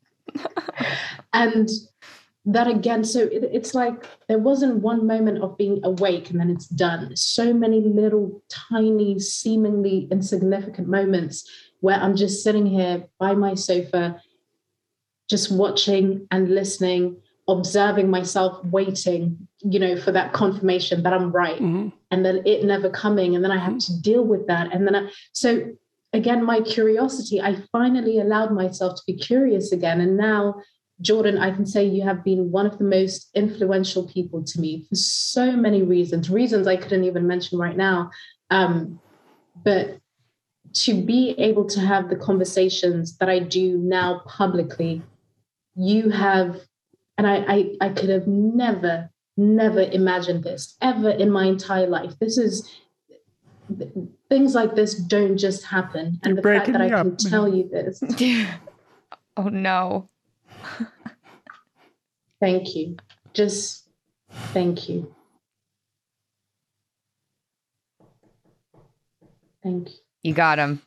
Speaker 2: And that again, so it's like there wasn't one moment of being awake and then it's done. So many little, tiny, seemingly insignificant moments where I'm just sitting here by my sofa, just watching and listening, observing myself, waiting, for that confirmation that I'm right. Mm-hmm. And then it never coming. And then I have to deal with that. And then so again, my curiosity, I finally allowed myself to be curious again. And now, Jordan, I can say you have been one of the most influential people to me for so many reasons I couldn't even mention right now. But to be able to have the conversations that I do now publicly, you have, and I could have never imagined this ever in my entire life. Things like this don't just happen. And the fact that I can tell you this.
Speaker 3: Oh, no.
Speaker 2: Thank you. Just thank you. Thank you.
Speaker 3: You got him.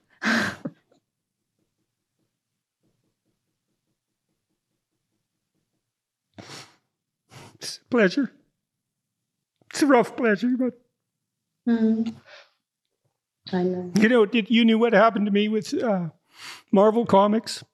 Speaker 4: It's a pleasure. It's a rough pleasure, but
Speaker 2: I know.
Speaker 4: You knew what happened to me with Marvel Comics?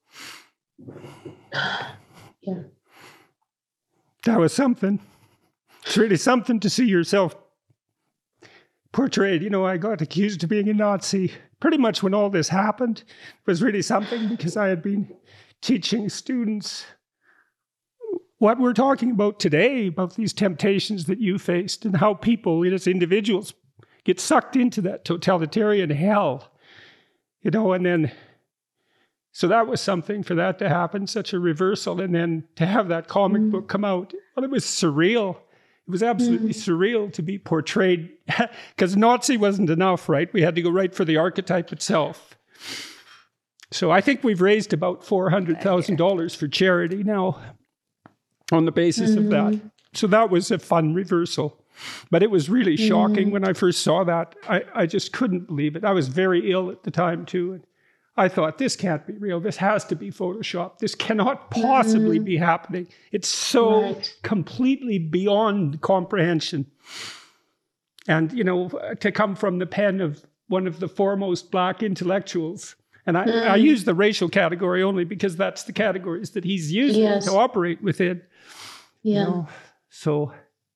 Speaker 2: Yeah.
Speaker 4: That was something. It's really something to see yourself portrayed. I got accused of being a Nazi pretty much when all this happened. It was really something because I had been teaching students what we're talking about today, about these temptations that you faced and how people, as individuals, get sucked into that totalitarian hell, and then, so that was something for that to happen, such a reversal. And then to have that comic book come out, well, it was surreal. It was absolutely surreal to be portrayed, because Nazi wasn't enough, right? We had to go right for the archetype itself. So I think we've raised about $400,000 for charity now on the basis of that. So that was a fun reversal. But it was really shocking when I first saw that. I just couldn't believe it. I was very ill at the time too. And I thought, this can't be real. This has to be Photoshop. This cannot possibly be happening. It's so completely beyond comprehension. And, to come from the pen of one of the foremost Black intellectuals, and I use the racial category only because that's the categories that he's using to operate within.
Speaker 2: Yeah.
Speaker 4: So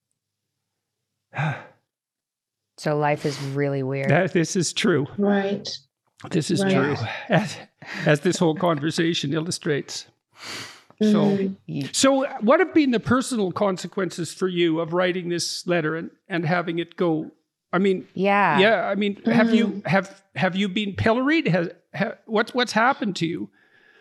Speaker 3: life is really weird.
Speaker 4: This is true.
Speaker 2: Right.
Speaker 4: This is true, as this whole conversation illustrates. So what have been the personal consequences for you of writing this letter and having it go? I mean, I mean, have you been pilloried? What's happened to you?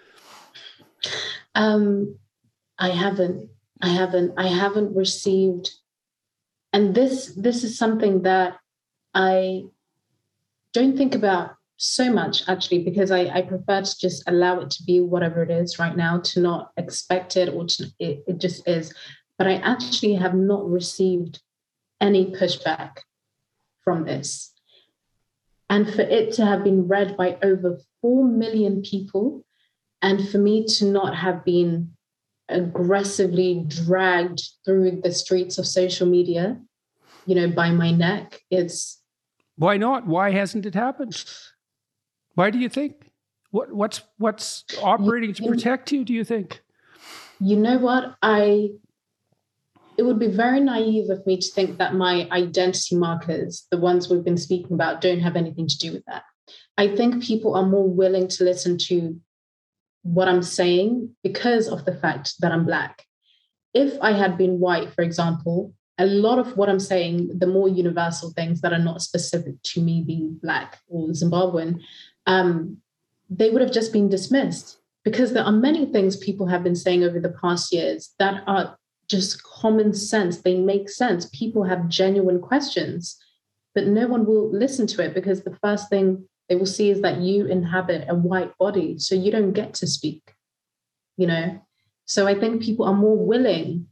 Speaker 2: I haven't received, and this is something that I don't think about so much, actually, because I prefer to just allow it to be whatever it is right now, to not expect it, or it just is. But I actually have not received any pushback from this. And for it to have been read by over 4 million people, and for me to not have been aggressively dragged through the streets of social media, by my neck, it's...
Speaker 4: Why not? Why hasn't it happened? Why do you think? What's operating to protect you, do you think?
Speaker 2: You know what? It would be very naive of me to think that my identity markers, the ones we've been speaking about, don't have anything to do with that. I think people are more willing to listen to what I'm saying because of the fact that I'm Black. If I had been white, for example, a lot of what I'm saying, the more universal things that are not specific to me being Black or Zimbabwean, they would have just been dismissed, because there are many things people have been saying over the past years that are just common sense. They make sense. People have genuine questions, but no one will listen to it because the first thing they will see is that you inhabit a white body, so you don't get to speak, So I think people are more willing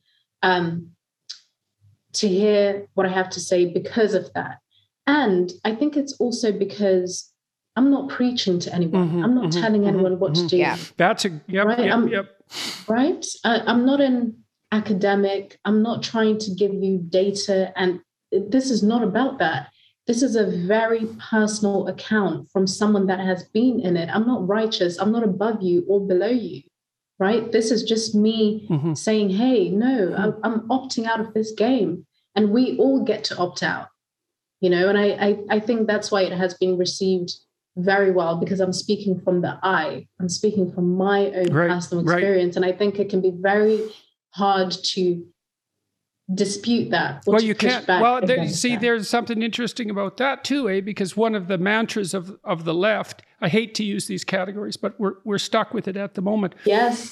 Speaker 2: to hear what I have to say because of that. And I think it's also because I'm not preaching to anyone. I'm not telling anyone what to do.
Speaker 3: Yeah.
Speaker 4: That's right?
Speaker 2: Right? I'm not an academic. I'm not trying to give you data. And this is not about that. This is a very personal account from someone that has been in it. I'm not righteous. I'm not above you or below you. Right? This is just me saying, hey, no, I'm opting out of this game. And we all get to opt out, and I think that's why it has been received very well, because I'm speaking from the I. I'm speaking from my own personal experience. And I think it can be very hard to dispute that.
Speaker 4: Well, you can't. Well, there's something interesting about that too, Because one of the mantras of the left, I hate to use these categories, but we're stuck with it at the moment.
Speaker 2: Yes.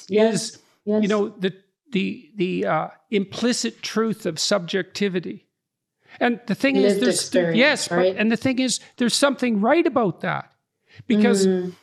Speaker 4: The implicit truth of subjectivity. And the thing is, and the thing is, there's something right about that, because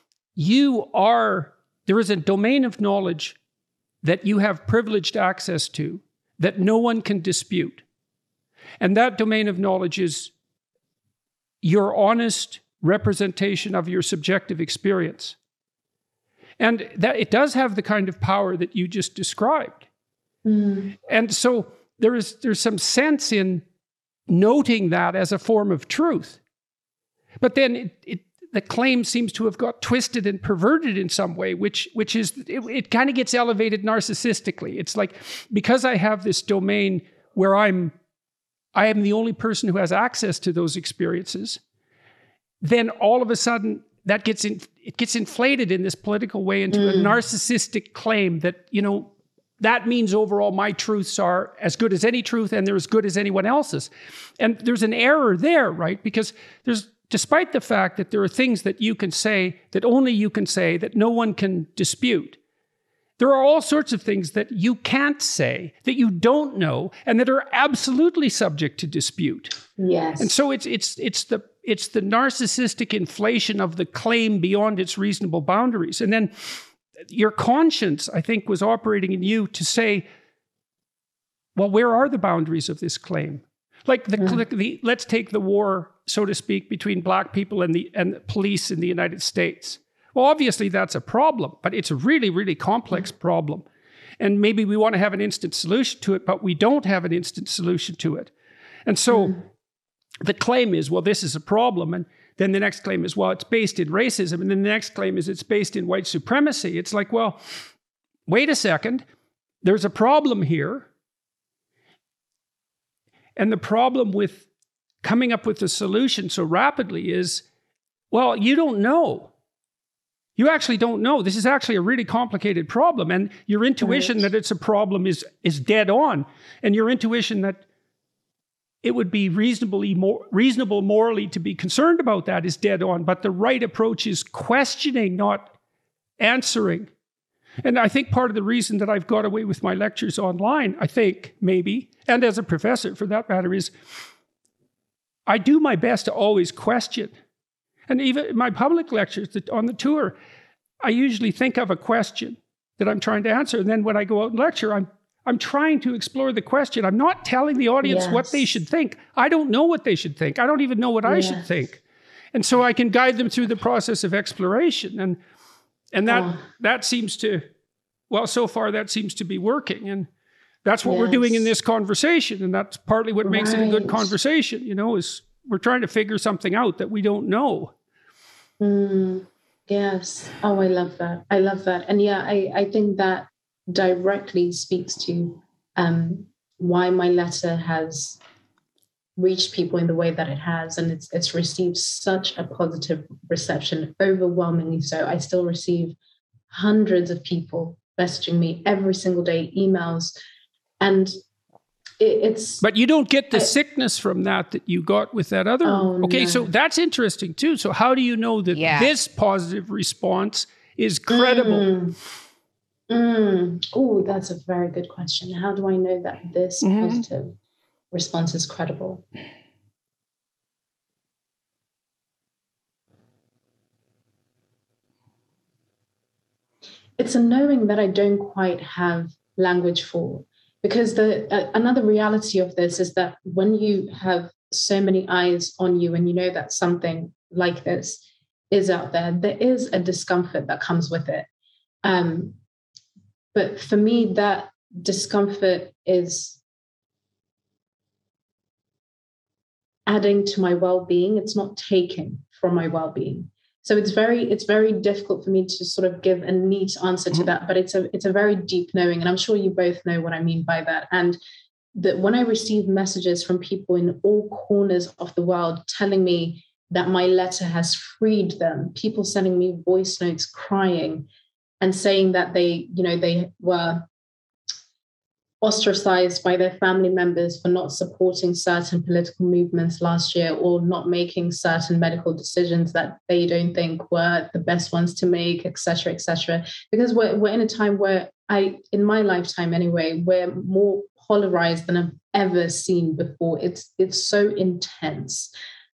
Speaker 4: there is a domain of knowledge that you have privileged access to that no one can dispute. And that domain of knowledge is your honest representation of your subjective experience. And that it does have the kind of power that you just described. And so there's some sense in noting that as a form of truth. But then the claim seems to have got twisted and perverted in some way, which is, it kind of gets elevated narcissistically. It's like, because I have this domain where I am the only person who has access to those experiences, then all of a sudden that gets inflated in this political way into a narcissistic claim that, that means overall my truths are as good as any truth and they're as good as anyone else's. And there's an error there, right? Because despite the fact that there are things that you can say, that only you can say, that no one can dispute, there are all sorts of things that you can't say, that you don't know, and that are absolutely subject to dispute.
Speaker 2: Yes.
Speaker 4: And so it's the narcissistic inflation of the claim beyond its reasonable boundaries. And then your conscience, I think, was operating in you to say, well, where are the boundaries of this claim? Like let's take the war, so to speak, between Black people and the police in the United States. Well, obviously that's a problem, but it's a really, really complex problem. And maybe we want to have an instant solution to it, but we don't have an instant solution to it. And so the claim is, well, this is a problem. And then the next claim is, well, it's based in racism. And then the next claim is it's based in white supremacy. It's like, well, wait a second. There's a problem here. And the problem with coming up with a solution so rapidly is, well, you don't know. You actually don't know. This is actually a really complicated problem. And your intuition that it's a problem is dead on. And your intuition that it would be reasonable morally to be concerned about that is dead on. But the right approach is questioning, not answering. And I think part of the reason that I've got away with my lectures online, I think, maybe, and as a professor for that matter, is I do my best to always question. And even in my public lectures on the tour, I usually think of a question that I'm trying to answer. And then when I go out and lecture, I'm trying to explore the question. I'm not telling the audience what they should think. I don't know what they should think. I don't even know what I should think. And so I can guide them through the process of exploration. And that seems to, well, so far that seems to be working. And that's what we're doing in this conversation. And that's partly what makes it a good conversation, is we're trying to figure something out that we don't know.
Speaker 2: Yes. Oh, I love that. I love that. And I think that directly speaks to why my letter has reached people in the way that it has. And it's received such a positive reception, overwhelmingly so. I still receive hundreds of people messaging me every single day, emails. And But
Speaker 4: you don't get the sickness from that you got with that other. Okay, so that's interesting too. So how do you know that this positive response is credible?
Speaker 2: Oh, that's a very good question. How do I know that this positive response is credible? It's a knowing that I don't quite have language for. Because another reality of this is that when you have so many eyes on you and you know that something like this is out there, there is a discomfort that comes with it. But for me, that discomfort is adding to my well-being. It's not taking from my well-being. So it's very difficult for me to sort of give a neat answer to that, but it's a very deep knowing. And I'm sure you both know what I mean by that. And that when I receive messages from people in all corners of the world telling me that my letter has freed them, people sending me voice notes crying and saying that they were ostracized by their family members for not supporting certain political movements last year or not making certain medical decisions that they don't think were the best ones to make, et cetera, because we're in a time where in my lifetime anyway, we're more polarized than I've ever seen before. It's so intense.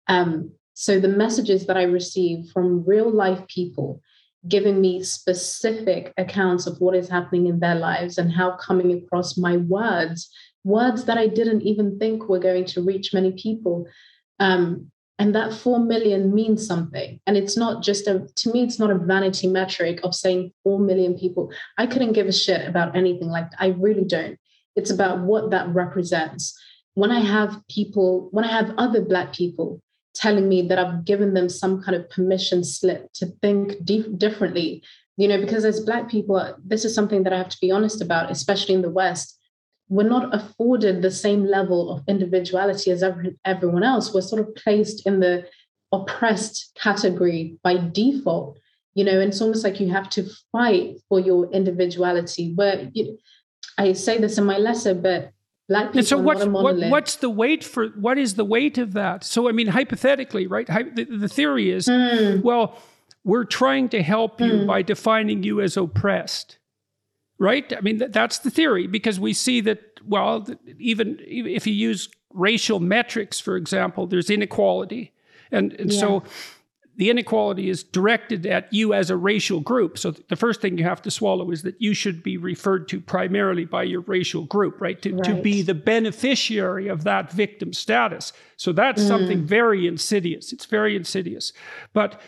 Speaker 2: So the messages that I receive from real life people giving me specific accounts of what is happening in their lives and how coming across my words that I didn't even think were going to reach many people. And that 4 million means something. And it's not just to me, it's not a vanity metric of saying 4 million people. I couldn't give a shit about anything like that. I really don't. It's about what that represents. When I have other Black people telling me that I've given them some kind of permission slip to think differently, because as Black people, this is something that I have to be honest about, especially in the West. We're not afforded the same level of individuality as everyone else. We're sort of placed in the oppressed category by default, and it's almost like you have to fight for your individuality. Where I say this in my letter, but Black people. And so
Speaker 4: what is the weight of that? So, I mean, hypothetically, right? The theory is, well, we're trying to help you by defining you as oppressed, right? I mean, that's the theory, because we see that, well, even if you use racial metrics, for example, there's inequality. And so the inequality is directed at you as a racial group. So the first thing you have to swallow is that you should be referred to primarily by your racial group, right? To be the beneficiary of that victim status. So that's something very insidious. It's very insidious. But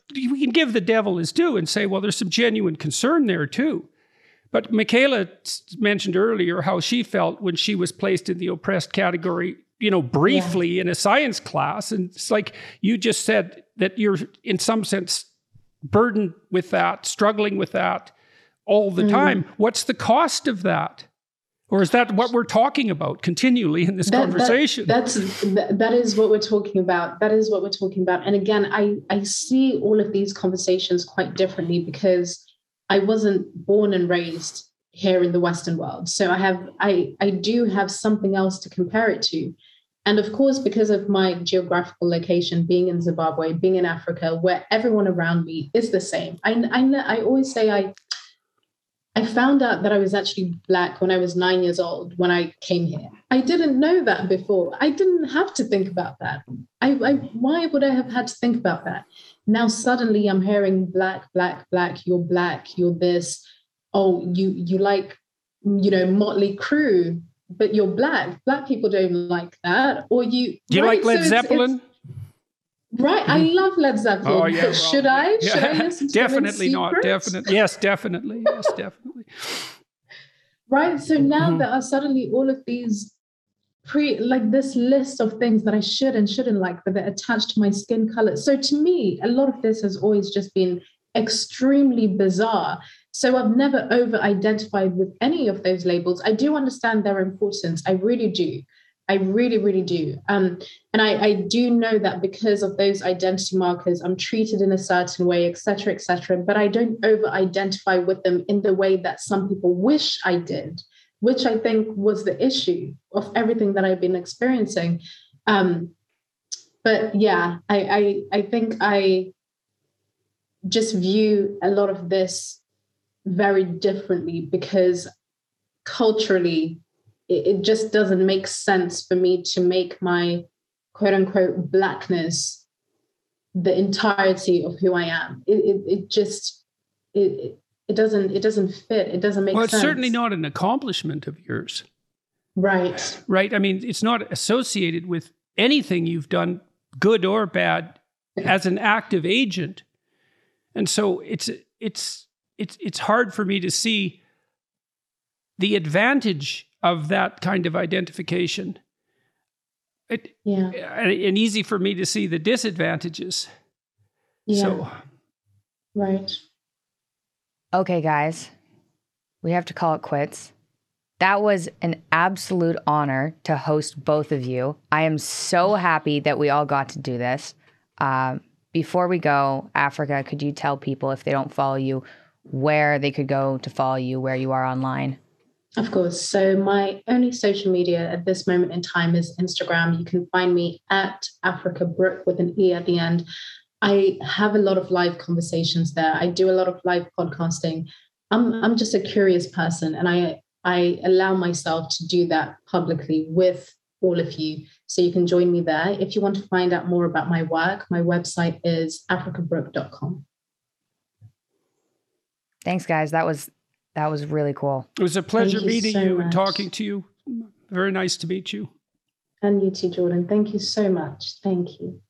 Speaker 4: we can give the devil his due and say, well, there's some genuine concern there too. But Michaela mentioned earlier how she felt when she was placed in the oppressed category, briefly in a science class. And it's like you just said that you're in some sense burdened with that, struggling with that all the time. What's the cost of that? Or is that what we're talking about continually in this conversation?
Speaker 2: That is what we're talking about. That is what we're talking about. And again, I see all of these conversations quite differently because I wasn't born and raised here in the Western world. So I do have something else to compare it to. And of course, because of my geographical location, being in Zimbabwe, being in Africa, where everyone around me is the same. I always say I found out that I was actually Black when I was 9 years old, when I came here. I didn't know that before. I didn't have to think about that. Why would I have had to think about that? Now suddenly I'm hearing Black, you're this. Oh, you like, Motley Crue, but you're Black. Black people don't like that. Or you...
Speaker 4: Do you like Led Zeppelin?
Speaker 2: Right, I love Led Zeppelin.
Speaker 4: Oh, yeah,
Speaker 2: but should I? Should I listen to
Speaker 4: definitely
Speaker 2: them in
Speaker 4: not. Definitely, yes, definitely, yes, definitely.
Speaker 2: Right. So now there are suddenly all of these this list of things that I should and shouldn't like, but they're attached to my skin color. So to me, a lot of this has always just been extremely bizarre. So I've never over-identified with any of those labels. I do understand their importance. I really do. I really, really do. And I do know that because of those identity markers, I'm treated in a certain way, et cetera, but I don't over-identify with them in the way that some people wish I did, which I think was the issue of everything that I've been experiencing. But yeah, I think I just view a lot of this very differently because culturally, it just doesn't make sense for me to make my quote unquote Blackness the entirety of who I am. It doesn't fit. It doesn't make sense.
Speaker 4: Well, it's certainly not an accomplishment of yours.
Speaker 2: Right.
Speaker 4: Right. I mean, it's not associated with anything you've done, good or bad, as an active agent. And so it's hard for me to see the advantage of that kind of identification. And easy for me to see the disadvantages.
Speaker 2: Yeah.
Speaker 4: So.
Speaker 2: Right.
Speaker 3: Okay, guys, we have to call it quits. That was an absolute honor to host both of you. I am so happy that we all got to do this. Before we go, Africa, could you tell people, if they don't follow you, where they could go to follow you, where you are online?
Speaker 2: Of course. So my only social media at this moment in time is Instagram. You can find me at Africa Brooke with an E at the end. I have a lot of live conversations there. I do a lot of live podcasting. I'm just a curious person, and I allow myself to do that publicly with all of you. So you can join me there. If you want to find out more about my work, my website is africabrooke.com.
Speaker 3: Thanks, guys. That was really cool.
Speaker 4: It was a pleasure meeting you and talking to you. Very nice to meet you.
Speaker 2: And you too, Jordan. Thank you so much. Thank you.